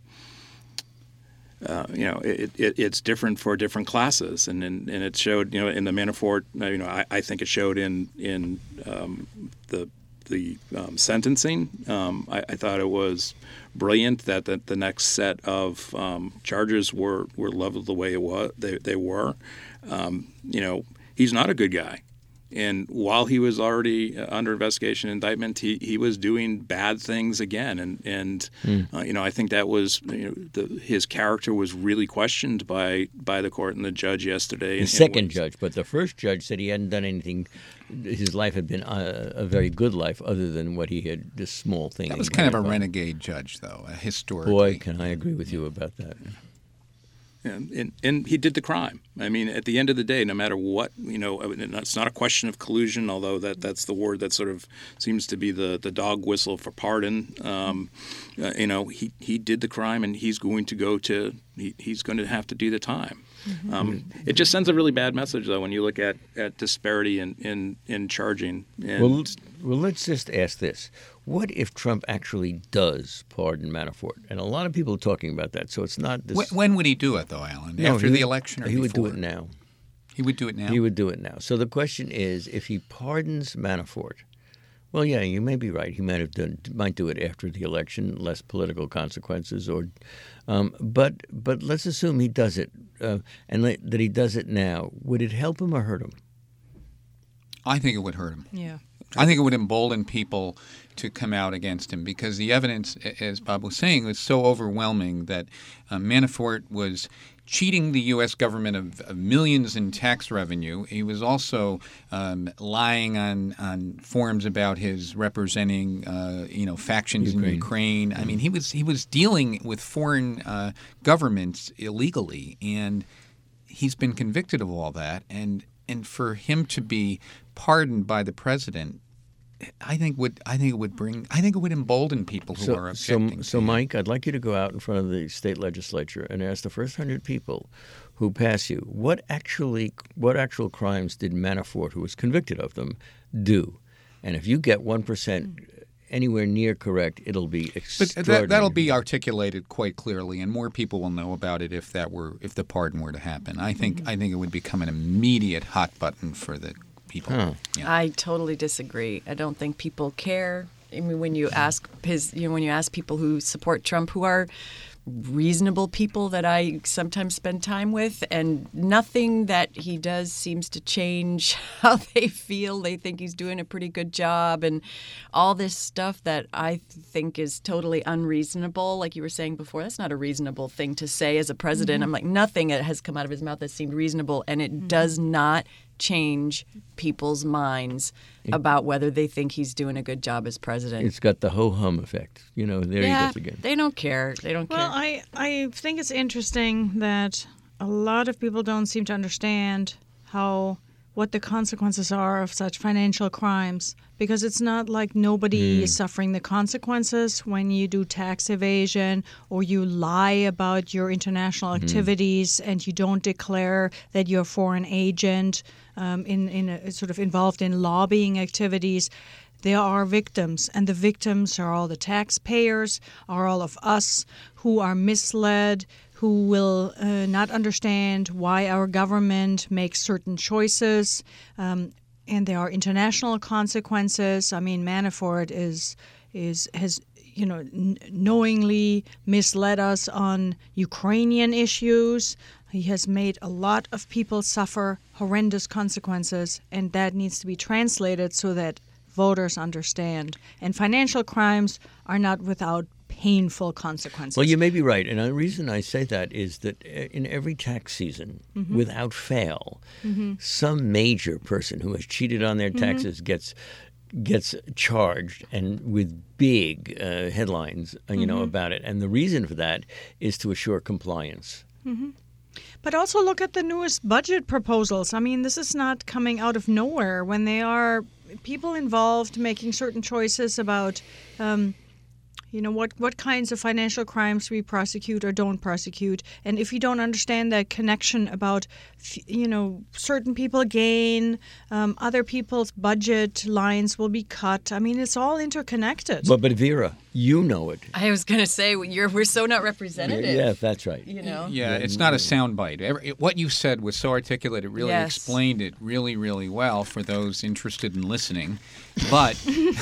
Uh, you know, it, it, it's different for different classes, and, and and it showed, you know, in the Manafort. uh, You know, I, I think it showed in in um, the the um, sentencing. Um, I, I thought it was brilliant that the, the next set of um, charges were, were leveled the way it was. They they were. Um, you know, he's not a good guy. And while he was already uh, under investigation and indictment, he, he was doing bad things again. And, and uh, you know, I think that was, you know, the, his character was really questioned by by the court and the judge yesterday. The And- second and was- judge, but the first judge said he hadn't done anything. His life had been a, a very good life, other than what he had, this small thing. That he was kind of a got. renegade judge, though, uh, historically. Boy, can I agree with you about that. And, and, and he did the crime. I mean, at the end of the day, no matter what, you know, it's not a question of collusion, although that, that's the word that sort of seems to be the, the dog whistle for pardon. Um, uh, you know, he, he did the crime, and he's going to go to he, he's going to have to do the time. Mm-hmm. Um, it just sends a really bad message, though, when you look at, at disparity in, in, in charging. And well, well, let's just ask this. What if Trump actually does pardon Manafort? And a lot of people are talking about that, so it's not this. When, when would he do it, though, Alan? No, After he, the election or he before? would do it now. He would do it now? He would do it now. So the question is, if he pardons Manafort, well, yeah, you may be right. He might have done, might do it after the election, less political consequences, or, um, but but let's assume he does it, uh, and let, that he does it now. Would it help him or hurt him? I think it would hurt him. Yeah. I think it would embolden people to come out against him because the evidence, as Bob was saying, was so overwhelming that uh, Manafort was cheating the U S government of, of millions in tax revenue. He was also um, lying on, on forms about his representing, uh, you know, factions Ukraine. in Ukraine. I mean, he was he was dealing with foreign uh, governments illegally, and he's been convicted of all that. And and for him to be pardoned by the president, I think would I think it would bring I think it would embolden people who so, are objecting. So, so to Mike, I'd like you to go out in front of the state legislature and ask the first hundred people who pass you what actually what actual crimes did Manafort, who was convicted of them, do, and if you get one percent anywhere near correct, it'll be But extraordinary. that, that'll be articulated quite clearly, and more people will know about it if that were if the pardon were to happen. I think Mm-hmm. I think it would become an immediate hot button for the people. Huh. Yeah. I totally disagree. I don't think people care. I mean, when you ask his, you know, when you ask people who support Trump, who are reasonable people that I sometimes spend time with, and nothing that he does seems to change how they feel. They think he's doing a pretty good job, and all this stuff that I think is totally unreasonable. Like you were saying before, that's not a reasonable thing to say as a president. Mm-hmm. I'm like, nothing that has come out of his mouth that seemed reasonable, and it mm-hmm. does not change people's minds about whether they think he's doing a good job as president. It's got the ho-hum effect. You know, there yeah, he goes again. They don't care. They don't Well, care. I, I think it's interesting that a lot of people don't seem to understand how what the consequences are of such financial crimes, because it's not like nobody Mm. is suffering the consequences when you do tax evasion or you lie about your international activities mm. and you don't declare that you're a foreign agent um, in, in a, sort of involved in lobbying activities. There are victims, and the victims are all the taxpayers, are all of us who are misled, who will uh, not understand why our government makes certain choices. Um, and there are international consequences. I mean, Manafort is is has you know n- knowingly misled us on Ukrainian issues. He has made a lot of people suffer horrendous consequences, and that needs to be translated so that voters understand. And financial crimes are not without painful consequences. Well, you may be right. And the reason I say that is that in every tax season, mm-hmm. without fail, mm-hmm. some major person who has cheated on their taxes mm-hmm. gets gets charged, and with big uh, headlines, you mm-hmm. know, about it. And the reason for that is to assure compliance. Mm-hmm. But also look at the newest budget proposals. I mean, this is not coming out of nowhere. When they are people involved making certain choices about, um, you know, what, what kinds of financial crimes we prosecute or don't prosecute. And if you don't understand that connection about, you know, certain people gain, um, other people's budget lines will be cut. I mean, it's all interconnected. But, but Vera, you know it. I was going to say, you're, we're so not representative. Yeah, that's right. You know? Yeah, it's not a soundbite. Every- What you said was so articulate. It really Yes. explained it really, really well for those interested in listening. But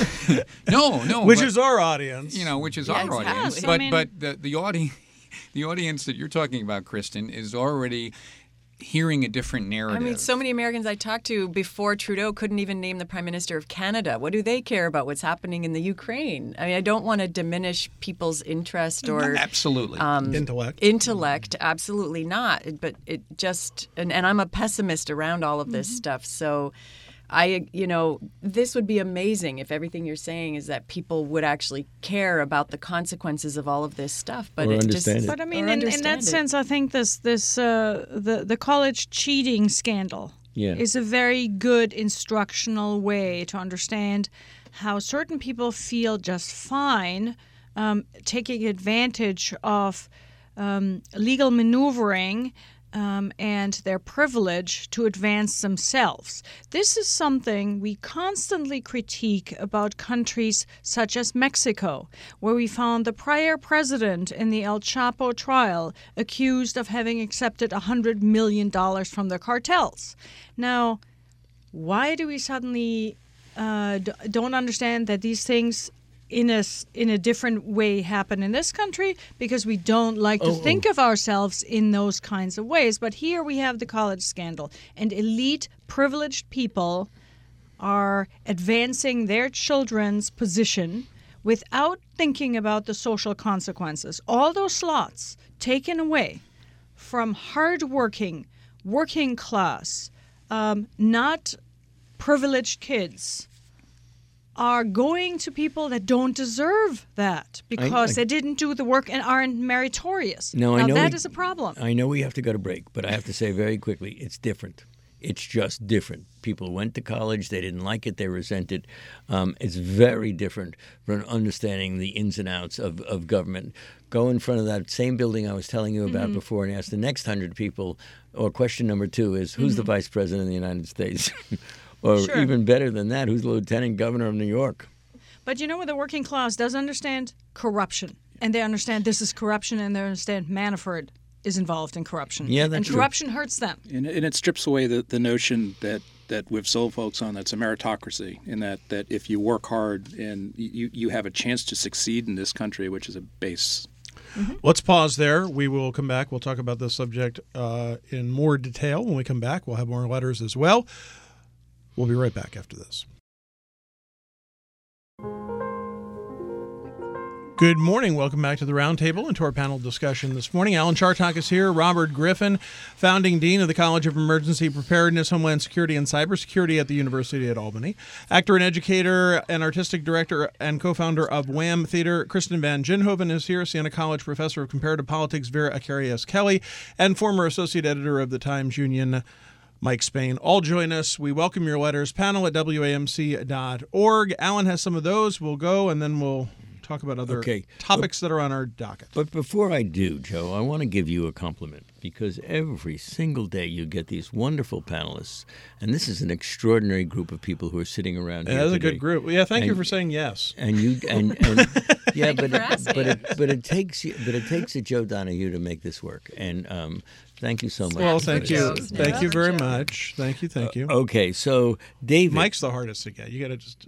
no, no, Which but, is our audience. you know, which is Yeah, our exactly. audience. I But mean- but the the audience, the audience that you're talking about, Kristen, is already hearing a different narrative. I mean, so many Americans I talked to before Trudeau couldn't even name the Prime Minister of Canada. What do they care about what's happening in the Ukraine? I mean, I don't want to diminish people's interest or Absolutely. um, Intellect. Intellect, absolutely not. But it just, and, and I'm a pessimist around all of this stuff. So I, you know, this would be amazing if everything you're saying is that people would actually care about the consequences of all of this stuff. But Or it understand just, it. But I mean, or in, in that understand it. sense, I think this this uh, the the college cheating scandal Yeah. is a very good instructional way to understand how certain people feel just fine um, taking advantage of um, legal maneuvering um, and their privilege to advance themselves. This is something we constantly critique about countries such as Mexico, where we found the prior president in the El Chapo trial accused of having accepted one hundred million dollars from the cartels. Now, why do we suddenly uh, d- don't understand that these things in a, s- in a different way happen in this country? Because we don't like to Oh, think of ourselves in those kinds of ways. But here we have the college scandal, and elite privileged people are advancing their children's position without thinking about the social consequences. All those slots taken away from hardworking, working class, um, not privileged kids are going to people that don't deserve that because I- they didn't do the work and aren't meritorious. No, I now know that we- is a problem. I know we have to go to break, but I have to say very quickly, it's different. It's just different. People went to college, they didn't like it, they resent it. Um, it's very different from understanding the ins and outs of, of government. Go in front of that same building I was telling you about before and ask the next hundred people, or question number two is, who's the vice president of the United States? Or Sure. even better than that, who's the lieutenant governor of New York? But you know what? The working class does understand corruption, and they understand this is corruption, and they understand Manafort is involved in corruption. Yeah, that's and true. corruption hurts them. And, and it strips away the, the notion that, that we've sold folks on that's a meritocracy, in that, that if you work hard and you, you have a chance to succeed in this country, which is a base. Let's pause there. We will come back. We'll talk about this subject uh, in more detail. When we come back, we'll have more letters as well. We'll be right back after this. Good morning. Welcome back to the Roundtable and to our panel discussion this morning. Alan Chartock is here. Robert Griffin, founding dean of the College of Emergency Preparedness, Homeland Security, and Cybersecurity at the University at Albany. Actor and educator and artistic director and co-founder of Wham Theater, Kristen Van Ginhoven is here. Siena College professor of comparative politics, Vera Akarias Kelly, and former associate editor of the Times Union, Mike Spain. All join us. We welcome your letters. Panel at W A M C dot org. Alan has some of those. We'll go, and then we'll talk about other Okay. topics that are on our docket. But before I do, Joe, I want to give you a compliment because every single day you get these wonderful panelists, and this is an extraordinary group of people who are sitting around Yeah, here that's a today. good group. Yeah, thank you And- for saying yes. And you and, and yeah, but for it, asking. but it but it takes you- but it takes a Joe Donahue to make this work. And um, thank you so much. Well, for thank Joe. you. Snap Thank you for very Joe. much. Thank you. Thank you. Okay, so David, Mike's the hardest to get. You got to just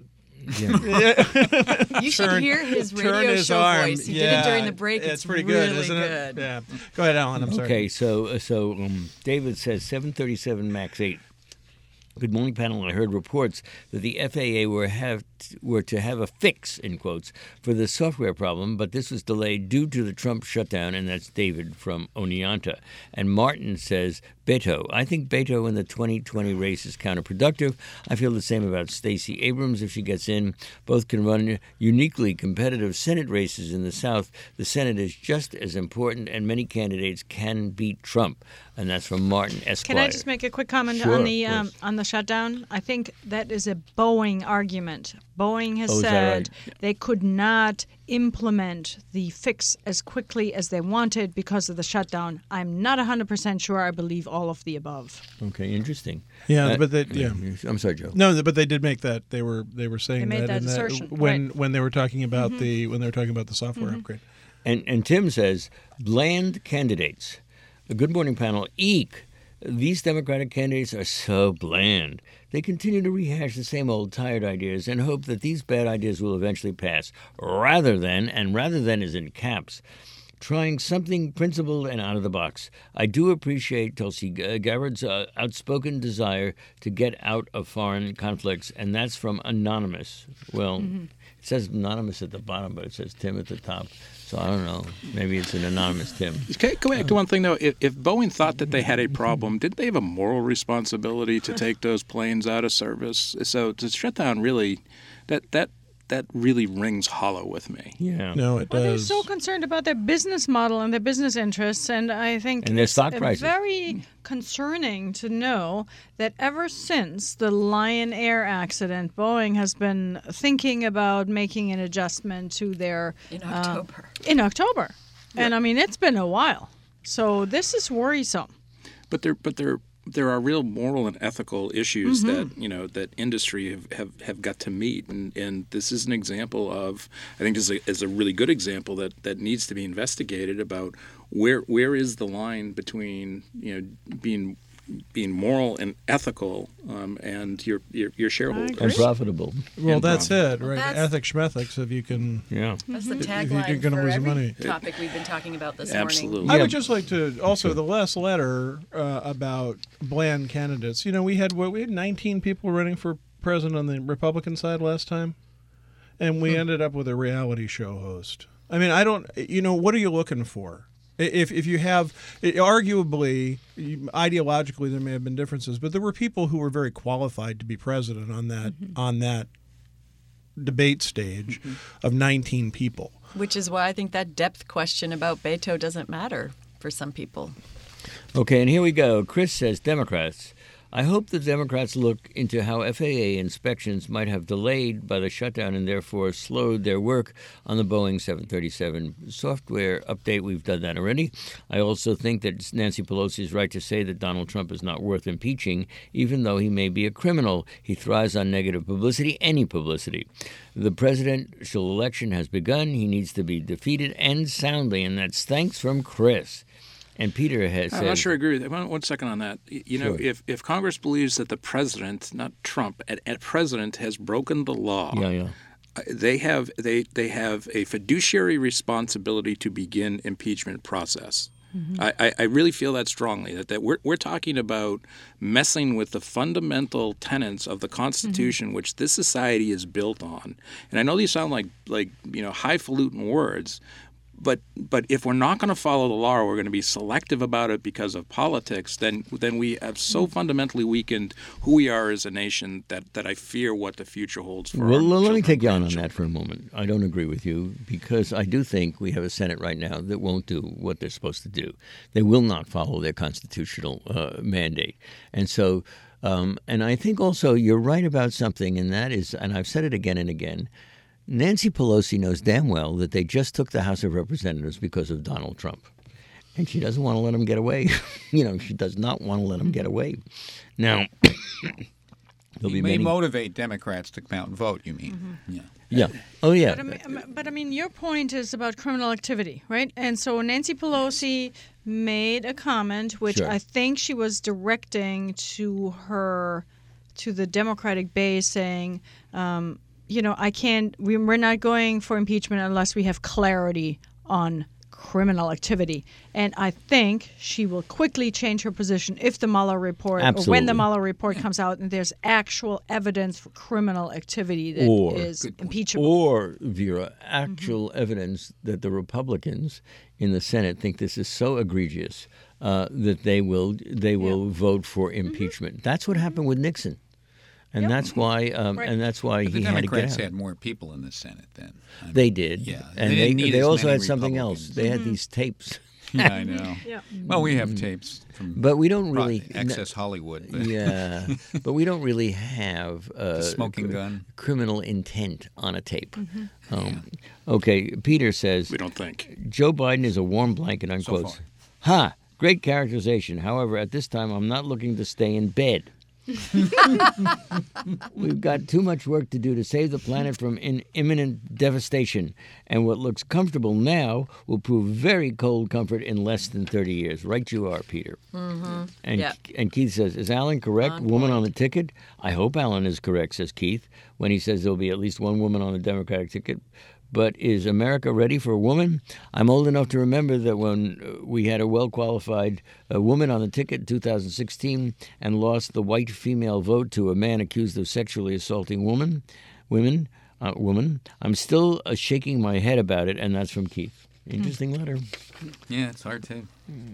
yeah. You should turn- hear his turn radio his show arm. voice. He yeah, did it during the break. It's, It's pretty really good, isn't good. it? Yeah. Go ahead, Alan. I'm sorry. Okay, so so um, David says seven thirty-seven Max eight. Good morning, panel. I heard reports that the F A A were have were to have a fix in quotes for the software problem, but this was delayed due to the Trump shutdown. And that's David from Oneonta. And Martin says Beto. I think Beto in the twenty twenty race is counterproductive. I feel the same about Stacey Abrams if she gets in. Both can run uniquely competitive Senate races in the South. The Senate is just as important, and many candidates can beat Trump. And that's from Martin Esquire. Can I just make a quick comment Sure, on the of um, course. on the shutdown? I think that is a Boeing argument. Boeing has Oh, is that said right? they could not implement the fix as quickly as they wanted because of the shutdown. I'm not one hundred percent sure I believe all of the above. Okay, interesting. Yeah, Uh, but they, yeah. I'm sorry, Joe. No, but they did make that. They were they were saying They made that in assertion, when right. when they were talking about the when they were talking about the software upgrade. And and Tim says, bland candidates. A good morning panel. Eek. These Democratic candidates are so bland. They continue to rehash the same old tired ideas and hope that these bad ideas will eventually pass, rather than, and rather than is in caps, trying something principled and out of the box. I do appreciate Tulsi Gabbard's uh, outspoken desire to get out of foreign conflicts, and that's from Anonymous. Well, It says anonymous at the bottom, but it says Tim at the top. So I don't know. Maybe it's an anonymous Tim. Okay, go back to one thing, though. If, if Boeing thought that they had a problem, didn't they have a moral responsibility to take those planes out of service? So to shut down really, that that that really rings hollow with me. Yeah. No, it Well, they're does. so concerned about their business model and their business interests, and I think And their it's stock uh, prices. very concerning to know that ever since the Lion Air accident, Boeing has been thinking about making an adjustment to their In uh, October. in October, and I mean it's been a while. So this is worrisome. But there, but there, there are real moral and ethical issues that you know that industry have, have, have got to meet, and, and this is an example of I think this is a, is a really good example that, that needs to be investigated about where where is the line between you know being being moral and ethical um, and your your, your shareholders. And profitable. Well, and that's problem. it, right? that's- Ethics, schmethics, if you can. Yeah. That's the you're tagline gonna for lose every money. topic we've been talking about this Absolutely. morning. I Yeah. would just like to also the last letter uh, about bland candidates. You know, we had what we had nineteen people running for president on the Republican side last time, and we ended up with a reality show host. I mean, I don't. You know, what are you looking for? If if you have, arguably, ideologically, there may have been differences, but there were people who were very qualified to be president on that on that debate stage of nineteen people. Which is why I think that depth question about Beto doesn't matter for some people. Okay, and here we go. Chris says, Democrats. I hope the Democrats look into how F A A inspections might have delayed by the shutdown and therefore slowed their work on the Boeing seven thirty-seven software update. We've done that already. I also think that Nancy Pelosi is right to say that Donald Trump is not worth impeaching, even though he may be a criminal. He thrives on negative publicity, any publicity. The presidential election has begun. He needs to be defeated and soundly, and that's thanks from Chris. And Peter has I'm said, not sure I agree with that. One, one second on that. Y- You know, Sure. if, if Congress believes that the president, not Trump, at, at president has broken the law, Yeah, yeah. uh, they have they they have a fiduciary responsibility to begin impeachment process. I, I, I really feel that strongly that, that we're we're talking about messing with the fundamental tenets of the Constitution, which this society is built on. And I know these sound like like you know highfalutin words. But but if we're not going to follow the law, or we're going to be selective about it because of politics, then then we have so fundamentally weakened who we are as a nation that, that I fear what the future holds for Well, our let me children take you and on on grandchildren. that for a moment. I don't agree with you because I do think we have a Senate right now that won't do what they're supposed to do. They will not follow their constitutional uh, mandate. And so, um, and I think also you're right about something, and that is, and I've said it again and again, Nancy Pelosi knows damn well that they just took the House of Representatives because of Donald Trump. And she doesn't want to let him get away. you know, she does not want to let him get away. Now, there'll It be may many. motivate Democrats to come out and vote, you mean? Yeah. Yeah. Oh, yeah. But I, mean, but I mean, your point is about criminal activity, right? And so Nancy Pelosi made a comment, which Sure. I think she was directing to her, to the Democratic base, saying, um, you know, I can't. We, we're not going for impeachment unless we have clarity on criminal activity. And I think she will quickly change her position if the Mueller report, or when the Absolutely. Mueller report comes out, and there's actual evidence for criminal activity that Or- is impeachable. Or, Vera, actual evidence that the Republicans in the Senate think this is so egregious uh, that they will they will vote for impeachment. That's what happened with Nixon, and Yep. that's why um, Right. and that's why But the he had to get Democrats out. had more people in the Senate then. I mean, They did, Yeah, and they they didn't need they as also many had something else. Republicans. They had these tapes, Yeah, I know. Yeah. Well, we have tapes from but we don't Pro- really Access Hollywood. But Yeah, but we don't really have uh, The smoking cr- gun. criminal intent on a tape. Um, okay, Peter says We don't think. Joe Biden is a warm blanket, unquote. far. Ha! Great characterization. However, at this time, I'm not looking to stay in bed. We've got too much work to do to save the planet from in imminent devastation, and what looks comfortable now will prove very cold comfort in less than thirty years. Right you are, Peter. Mm-hmm. And, Yeah. and Keith says, is Alan correct? On Woman point. on the ticket? I hope Alan is correct, says Keith, when he says there'll be at least one woman on the Democratic ticket. But is America ready for a woman? I'm old enough to remember that when uh, we had a well-qualified uh, woman on the ticket in two thousand sixteen and lost the white female vote to a man accused of sexually assaulting woman, women, uh, woman. I'm still uh, shaking my head about it, and that's from Keith. Interesting letter. Yeah, it's hard to.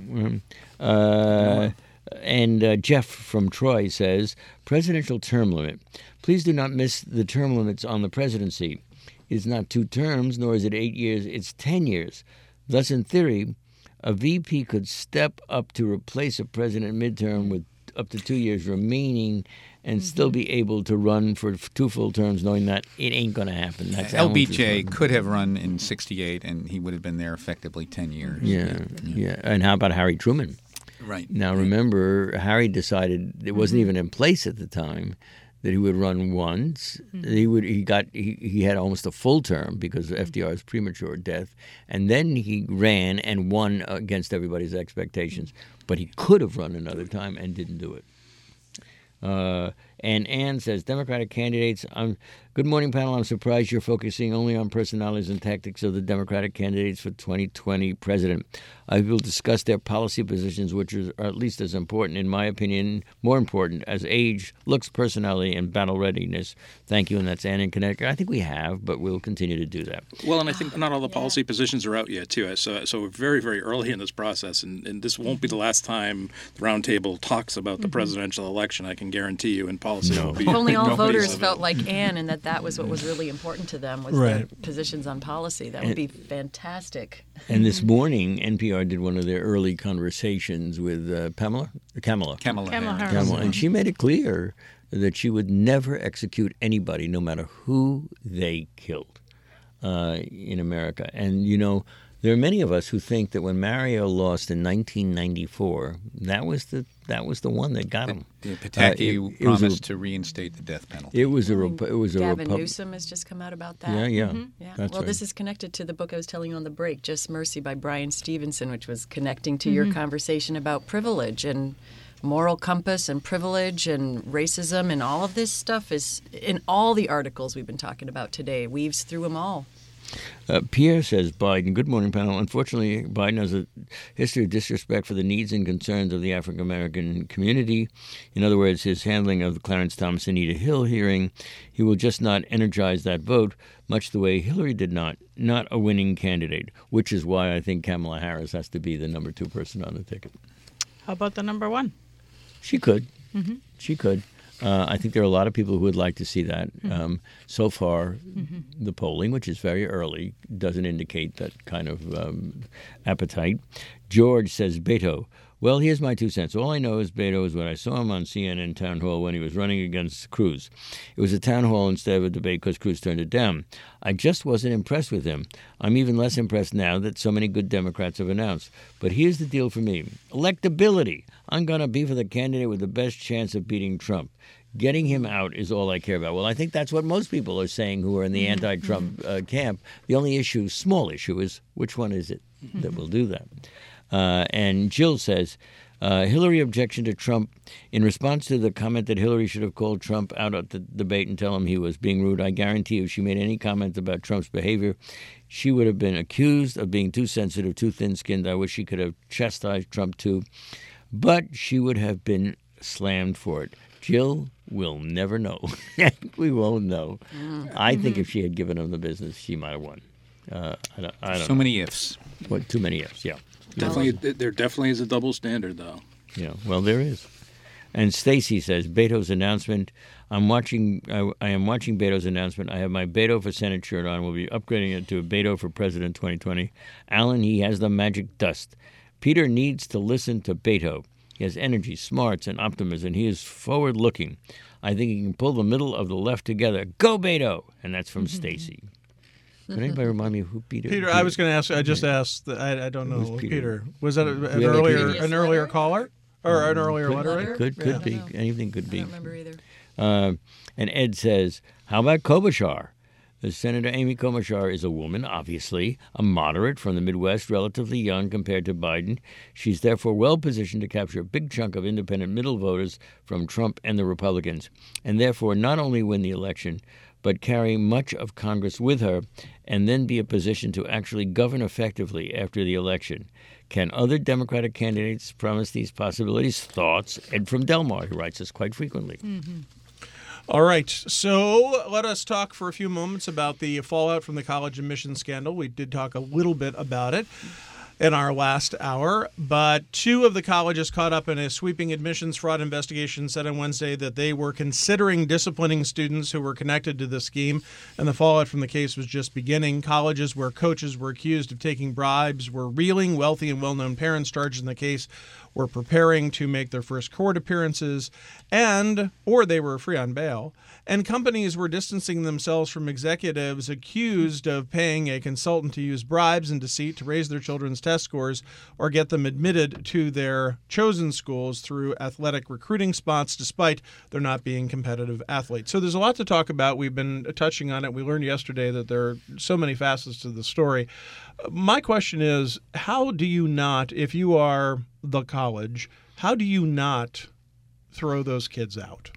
Uh, and uh, Jeff from Troy says, presidential term limit. Please do not miss the term limits on the presidency. It's not two terms, nor is it eight years. It's ten years. Thus, in theory, a V P could step up to replace a president midterm with up to two years remaining and mm-hmm. still be able to run for two full terms, knowing that it ain't going to happen. That's L B J could have run in sixty-eight, and he would have been there effectively ten years. Yeah, yeah. yeah. And how about Harry Truman? Right. Now, remember, Harry decided it wasn't mm-hmm. even in place at the time that he would run once. Mm-hmm. He would he got he, he had almost a full term because of F D R's premature death, and then he ran and won against everybody's expectations. But he could have run another time and didn't do it. Uh, and Ann says, Democratic candidates, I'm, good morning, panel. I'm surprised you're focusing only on personalities and tactics of the Democratic candidates for twenty twenty president. I will discuss their policy positions, which are at least as important, in my opinion, more important, as age, looks, personality, and battle readiness. Thank you, and that's Ann in Connecticut. I think we have, but we'll continue to do that. Well, and I think not all the policy positions are out yet, too. So, so we're very, very early in this process, and, and this won't be the last time the roundtable talks about the mm-hmm. presidential election, I can guarantee you, and policy no. will be... If only all voters felt like Ann and that that was what was really important to them, was right. their positions on policy. That would be fantastic. And this morning, N P R did one of their early conversations with uh, Pamela, Kamala. Kamala, Kamala Harris. Kamala, and she made it clear that she would never execute anybody, no matter who they killed, uh, in America. And, you know, there are many of us who think that when Mario lost in nineteen ninety-four, that was the that was the one that got him. The, the Pataki uh, it, it promised a, to reinstate the death penalty. It was a it was a Gavin Repub- Newsom has just come out about that. Yeah, yeah, mm-hmm. yeah. That's well, right. this is connected to the book I was telling you on the break, Just Mercy by Brian Stevenson, which was connecting to mm-hmm. your conversation about privilege and moral compass and privilege and racism, and all of this stuff is in all the articles we've been talking about today. Weaves through them all. Uh, Pierre says, Biden, good morning, panel. Unfortunately, Biden has a history of disrespect for the needs and concerns of the African-American community. In other words, his handling of the Clarence Thomas Anita Hill hearing, he will just not energize that vote, much the way Hillary did not, not a winning candidate, which is why I think Kamala Harris has to be the number two person on the ticket. How about the number one? She could. Mm-hmm. She could. Uh, I think there are a lot of people who would like to see that. Mm-hmm. Um, so far, mm-hmm. the polling, which is very early, doesn't indicate that kind of um, appetite. George says, Beto. Well, here's my two cents. All I know is Beto is what I saw him on C N N Town Hall when he was running against Cruz. It was a town hall instead of a debate because Cruz turned it down. I just wasn't impressed with him. I'm even less impressed now that so many good Democrats have announced. But here's the deal for me. Electability. I'm going to be for the candidate with the best chance of beating Trump. Getting him out is all I care about. Well, I think that's what most people are saying who are in the mm-hmm. anti-Trump uh, camp. The only issue, small issue, is which one is it mm-hmm. that will do that? Uh, and Jill says, uh, Hillary objection to Trump. In response to the comment that Hillary should have called Trump out at the debate and tell him he was being rude, I guarantee if she made any comment about Trump's behavior, she would have been accused of being too sensitive, too thin-skinned. I wish she could have chastised Trump too. But she would have been slammed for it. Jill will never know. We won't know. Mm. I think mm-hmm. if she had given him the business, she might have won. Uh, I don't, I don't so know. many ifs. What, too many ifs, yeah. Definitely, there definitely is a double standard, though. Yeah, well, there is. And Stacy says, Beto's announcement. I'm watching. I, I am watching Beto's announcement. I have my Beto for Senate shirt on. We'll be upgrading it to a Beto for President twenty twenty. Alan, he has the magic dust. Peter needs to listen to Beto. He has energy, smarts, and optimism. He is forward-looking. I think he can pull the middle of the left together. Go, Beto! And that's from Stacy. Can anybody remind me who Peter? Peter, Peter. I was going to ask. I just asked. I, I don't know. Who's Peter? Peter. Was that a, an Yeah, earlier Peter. an earlier caller or an earlier could, letter writer? Could could Yeah. be. Anything could I be. don't remember either. Uh, and Ed says, how about Klobuchar? The Senator Amy Klobuchar is a woman, obviously, a moderate from the Midwest, relatively young compared to Biden. She's therefore well-positioned to capture a big chunk of independent middle voters from Trump and the Republicans, and therefore not only win the election, but carry much of Congress with her and then be in a position to actually govern effectively after the election. Can other Democratic candidates promise these possibilities? Thoughts? Ed from Delmar, who writes us quite frequently. Mm-hmm. All right, so let us talk for a few moments about the fallout from the college admissions scandal. We did talk a little bit about it in our last hour, but two of the colleges caught up in a sweeping admissions fraud investigation said on Wednesday that they were considering disciplining students who were connected to the scheme, and the fallout from the case was just beginning. Colleges where coaches were accused of taking bribes were reeling. Wealthy and well-known parents charged in the case were preparing to make their first court appearances, and or they were free on bail. And companies were distancing themselves from executives accused of paying a consultant to use bribes and deceit to raise their children's test scores or get them admitted to their chosen schools through athletic recruiting spots, despite there not being competitive athletes. So there's a lot to talk about. We've been touching on it. We learned yesterday that there are so many facets to the story. My question is, how do you not, if you are the college, how do you not throw those kids out?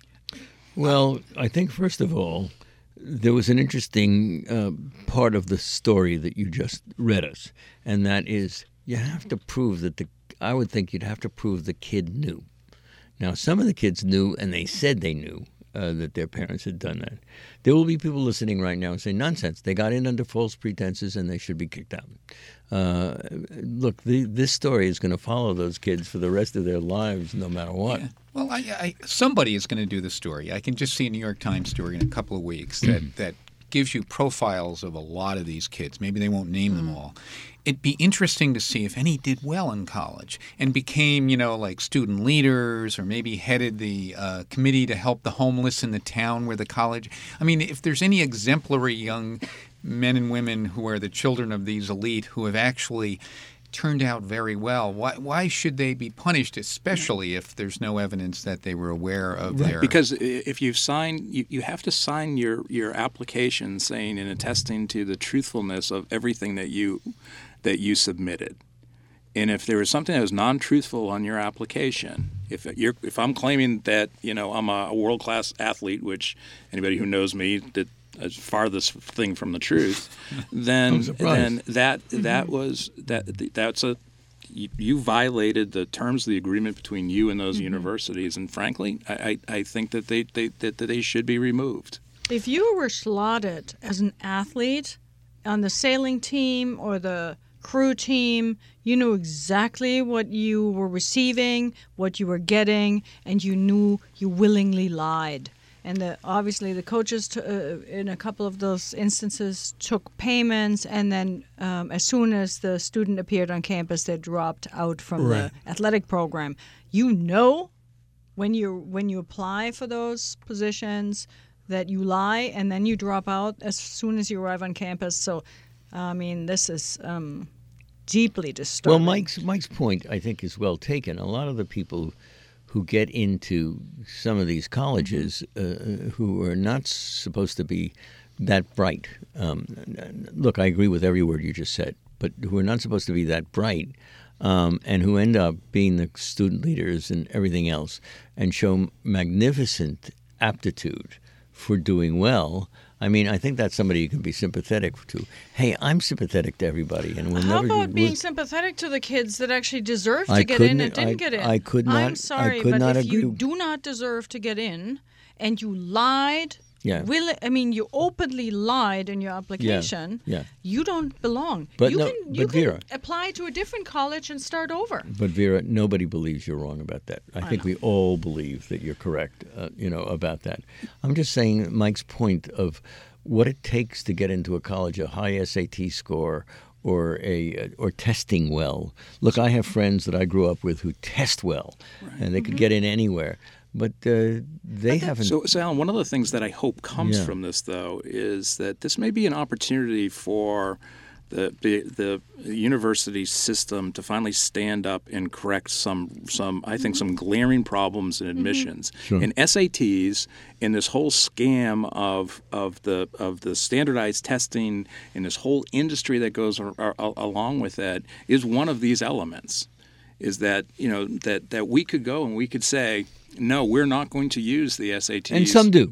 Well, I think, first of all, there was an interesting uh, part of the story that you just read us, and that is you have to prove that the, I would think you'd have to prove the kid knew. Now, some of the kids knew, and they said they knew uh, that their parents had done that. There will be people listening right now and say, nonsense, they got in under false pretenses and they should be kicked out. Uh, look, the, this story is going to follow those kids for the rest of their lives, no matter what. Yeah. Well, I, I, somebody is going to do the story. I can just see a New York Times story in a couple of weeks that, that gives you profiles of a lot of these kids. Maybe they won't name them all. It'd be interesting to see if any did well in college and became, you know, like student leaders or maybe headed the uh, committee to help the homeless in the town where the college. I mean, if there's any exemplary young men and women who are the children of these elite who have actually turned out very well, why why should they be punished, especially if there's no evidence that they were aware of right. their... Because if you've signed, you, you have to sign your, your application saying and attesting to the truthfulness of everything that you that you submitted. And if there was something that was non-truthful on your application, if you're if I'm claiming that, you know, I'm a world-class athlete, which anybody who knows me that as farthest thing from the truth, then then that that was that that's a you, you violated the terms of the agreement between you and those mm-hmm. universities, and frankly, I, I, I think that they, they that, that they should be removed. If you were slotted as an athlete on the sailing team or the crew team, you knew exactly what you were receiving, what you were getting, and you knew you willingly lied. And the, obviously the coaches, t- uh, in a couple of those instances, took payments, and then um, as soon as the student appeared on campus, they dropped out from right. the athletic program. You know when you when you apply for those positions that you lie, and then you drop out as soon as you arrive on campus. So, I mean, this is um, deeply disturbing. Well, Mike's Mike's point, I think, is well taken. A lot of the people who get into some of these colleges uh, who are not supposed to be that bright. Um, look, I agree with every word you just said, but who are not supposed to be that bright um, and who end up being the student leaders and everything else and show magnificent aptitude for doing well. I mean, I think that's somebody you can be sympathetic to. Hey, I'm sympathetic to everybody, and we'll How never. about we'll, being sympathetic to the kids that actually deserve to I get in and couldn't- didn't I- get in? I could not- I'm I sorry, could but not if you agree. do not deserve to get in, and you lied, Yeah. will I mean, you openly lied in your application. yeah. You don't belong. But you no- can you but can Vera- apply to a different college and start over. But Vera, nobody believes you're wrong about that. I, think we all believe that you're correct, uh, you know, about that. I'm just saying Mike's point of what it takes to get into a college, a high S A T score, or a or testing well. Look, I have friends that I grew up with who test well, right. and they could get in anywhere. But uh, they but haven't. So, so, Alan, one of the things that I hope comes yeah. from this, though, is that this may be an opportunity for the, the the university system to finally stand up and correct some some I think some glaring problems in admissions mm-hmm. sure. in S A Ts, in this whole scam of of the of the standardized testing, and this whole industry that goes ar- ar- along with that is one of these elements. Is that you know that that we could go and we could say, no, we're not going to use the S A Ts. And some do.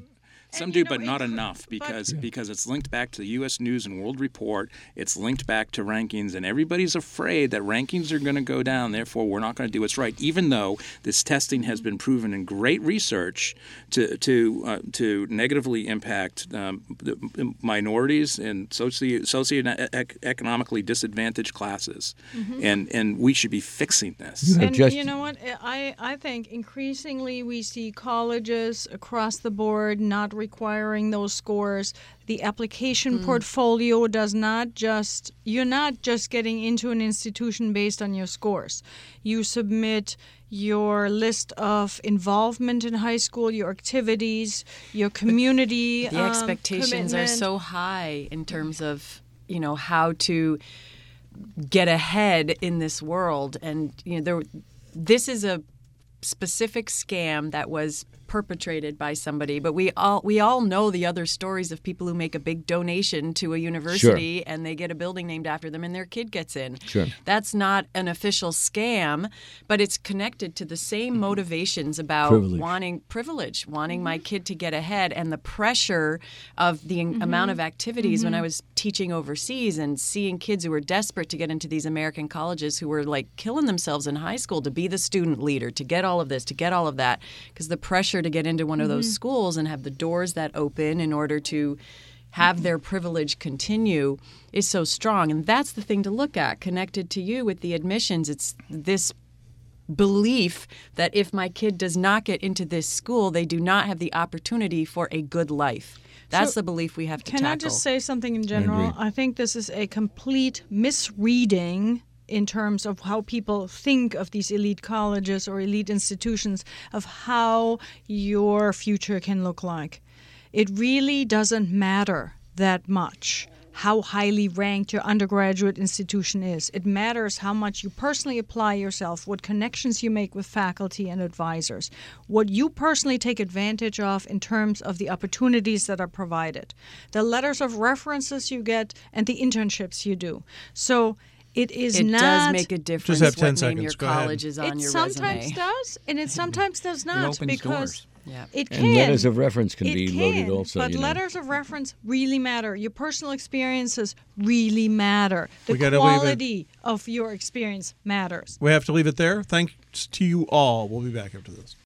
Some And, do, you know, but not it- enough but- because because it's linked back to the U S News and World Report. It's linked back to rankings, and everybody's afraid that rankings are going to go down. Therefore, we're not going to do what's right, even though this testing has been proven in great research to to uh, to negatively impact um, the minorities and socio socioeconomically disadvantaged classes, Mm-hmm. and and we should be fixing this. You have And just you know what? I, I think increasingly we see colleges across the board not requiring those scores. The application portfolio does not just, you're not just getting into an institution based on your scores. You submit your list of involvement in high school, your activities, your community. The um, expectations are commitment. so high in terms of, you know, how to get ahead in this world. And, you know, there, this is a specific scam that was perpetrated by somebody, but we all we all know the other stories of people who make a big donation to a university Sure. and they get a building named after them and their kid gets in. Sure. That's not an official scam, but it's connected to the same motivations about Privilege. wanting privilege, wanting my kid to get ahead, and the pressure of the amount of activities. When I was teaching overseas and seeing kids who were desperate to get into these American colleges who were like killing themselves in high school to be the student leader, to get all of this, to get all of that, because the pressure to get into one of those schools and have the doors that open in order to have their privilege continue is so strong. And that's the thing to look at, connected to you with the admissions. It's this belief that if my kid does not get into this school, they do not have the opportunity for a good life. That's So, the belief we have to Can tackle. I just say something in general? I think this is a complete misreading in terms of how people think of these elite colleges or elite institutions, of how your future can look like. It really doesn't matter that much how highly ranked your undergraduate institution is. It matters how much you personally apply yourself, what connections you make with faculty and advisors, what you personally take advantage of in terms of the opportunities that are provided, the letters of references you get, and the internships you do. So it is it not. does make a difference have ten what name seconds. your Go ahead. college is on It your sometimes resume. does, and it sometimes does not, opens because doors. Yeah. it And can. letters of reference can It be can, loaded also, But you know. letters of reference really matter. Your personal experiences really matter. The We gotta leave it- quality of your experience matters. We have to leave it there. Thanks to you all. We'll be back after this.